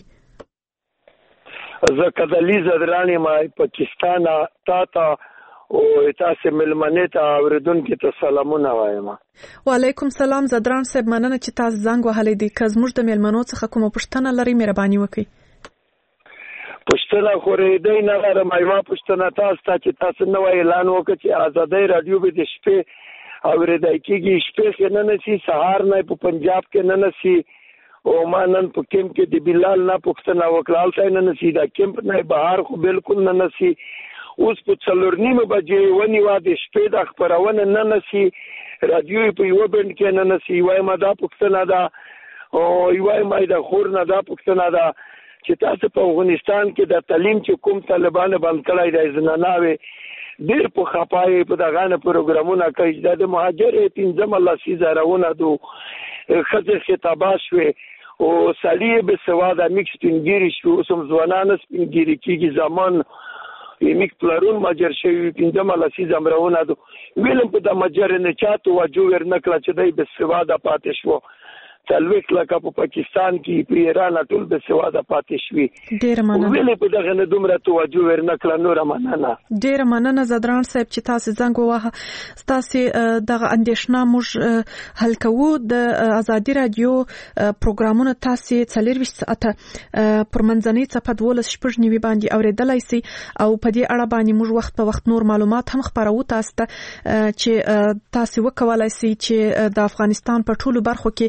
زه کدلی زدرانی ما پاکستان تا او تاسو ملمنه ته اوریدونکو ته سلامونه وایم. وعلیکم سلام زدران صاحب مننه چې تاسو زنګ وهلی دی که زموږ د ملمنو څخه کومه پوښتنه لري مهرباني وکړئ. پښتنه خورېدای نه لرم ایما پښتنه تاسو ته چې تاسو نو اعلان وکړي چې ازادي رادیو به د شپې اوریدای کیږي شپې نه نسی سهار نه په پنجاب کې نه نسی او مانن په کیمپ کې د بلال نه پښتنه وکړال ځای نه نسی دا کیمپ نه بهر خو بالکل نه نسی. اوس په 4:30 بجې ونی واده شپې د خبرونه نه نسی رادیو په یو بند کې نه نسی وای ما دا پښتنه دا او یوای ما دا خور نه دا پښتنه دا چې تاسو په افغانستان کې د تعلیم چې کوم طالبان بند کړای د زناناوي ډیر په خپای په دغه پروګرامونه کوي د مهاجر 15 الله سيزارونه دو خځه خطابات شوي او سړی به سواده میکس پنګيري شو سم ځوانان سپنګيري کیږي زمان میک پلارون ماجر شوی 15 الله سيزامرونه دو ویلم په د ماجر نه چاته واجو ورنکړه چې دای به سواده پاتې شو. تلويک لکه په پاکستان کې په ایران ټول به سواده پاتې شوی. ډیر مننه. ویلې په دغه نه دومره توجه ورنکړه نور مننه. ډیر مننه زدران صاحب چې تاسو زنګ ووهه. تاسو دغه اندیشنه موږ حل کوو د ازادي رادیو پروګرامونه تاسو 24 ساعته پر منځنۍ صفحه 12 شپږ نیوي باندې اوریدلای شئ او په دې اړه باندې موږ وخت په وخت نور معلومات هم خبرو تاسو ته چې تاسو وکولای شئ چې د افغانستان په ټولو برخو کې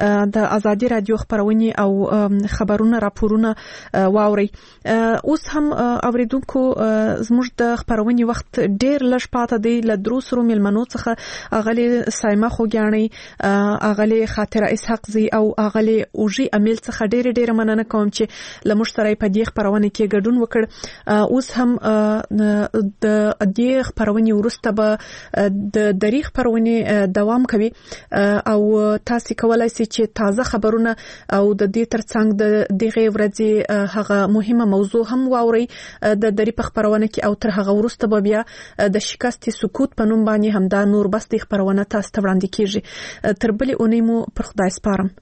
د ازادي رادیو خبرونه او خبرونه راپورونه واوري. اوس هم اوریدونکو زموږ د خبرونه وخت ډیر لږ پاته دی. له دروسرو ملمنو څخه اغلی سایمه خوګیاني، اغلی خاطر اسحاق زی او اغلی اوجی امیل څخه ډیر مننه کوم چې لمش سره په دې خبرونه کې ګډون وکړ. اوس هم د دې خبرونه ورسته به د دریغ خبرونه دوام کوي او تاسو کولای شئ چې تازه خبرونه او د دې ترڅنګ د دغه ورځې هغه مهمه موضوع هم واوري د دری په خبرونه کې او تر هغه ورسته به بیا د شکست سکوت په نوم باندې هم دا نور بس د خبرونه تاسو ته وړاندې کیږي. تر بلې اونۍ مو پر خدای سپارم.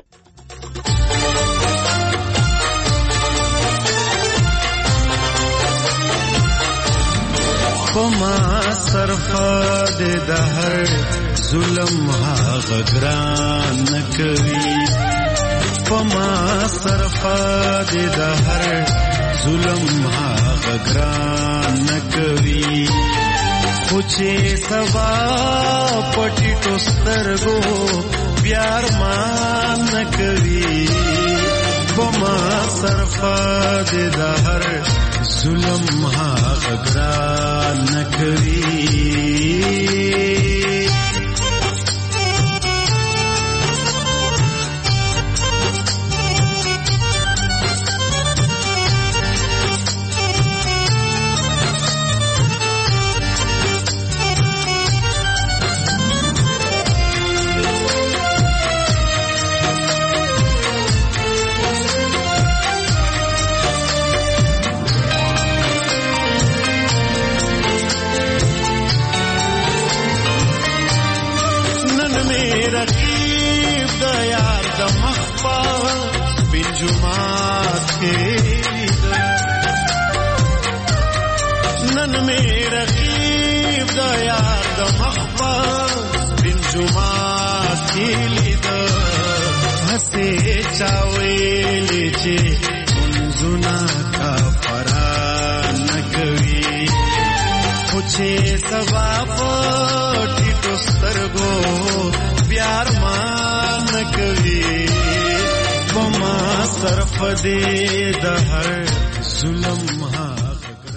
پما صرفا د هر ظلم هغه ګران کوي، پما صرفا د هر ظلم هغه ګران کوي، خو چې سبا پټیټو سترګو پیار مان کوي، پما صرفا د هر ظلم هغه ګران کوي. نن میرا غیب دا یار دا مخبر بن جمعات کی لید ہسے چاویلی چی منزونا کا فران نکوی پوچھے سبا پوٹی تو سترگو پیار مان نکوی پما صرف دے دا ہر ظلم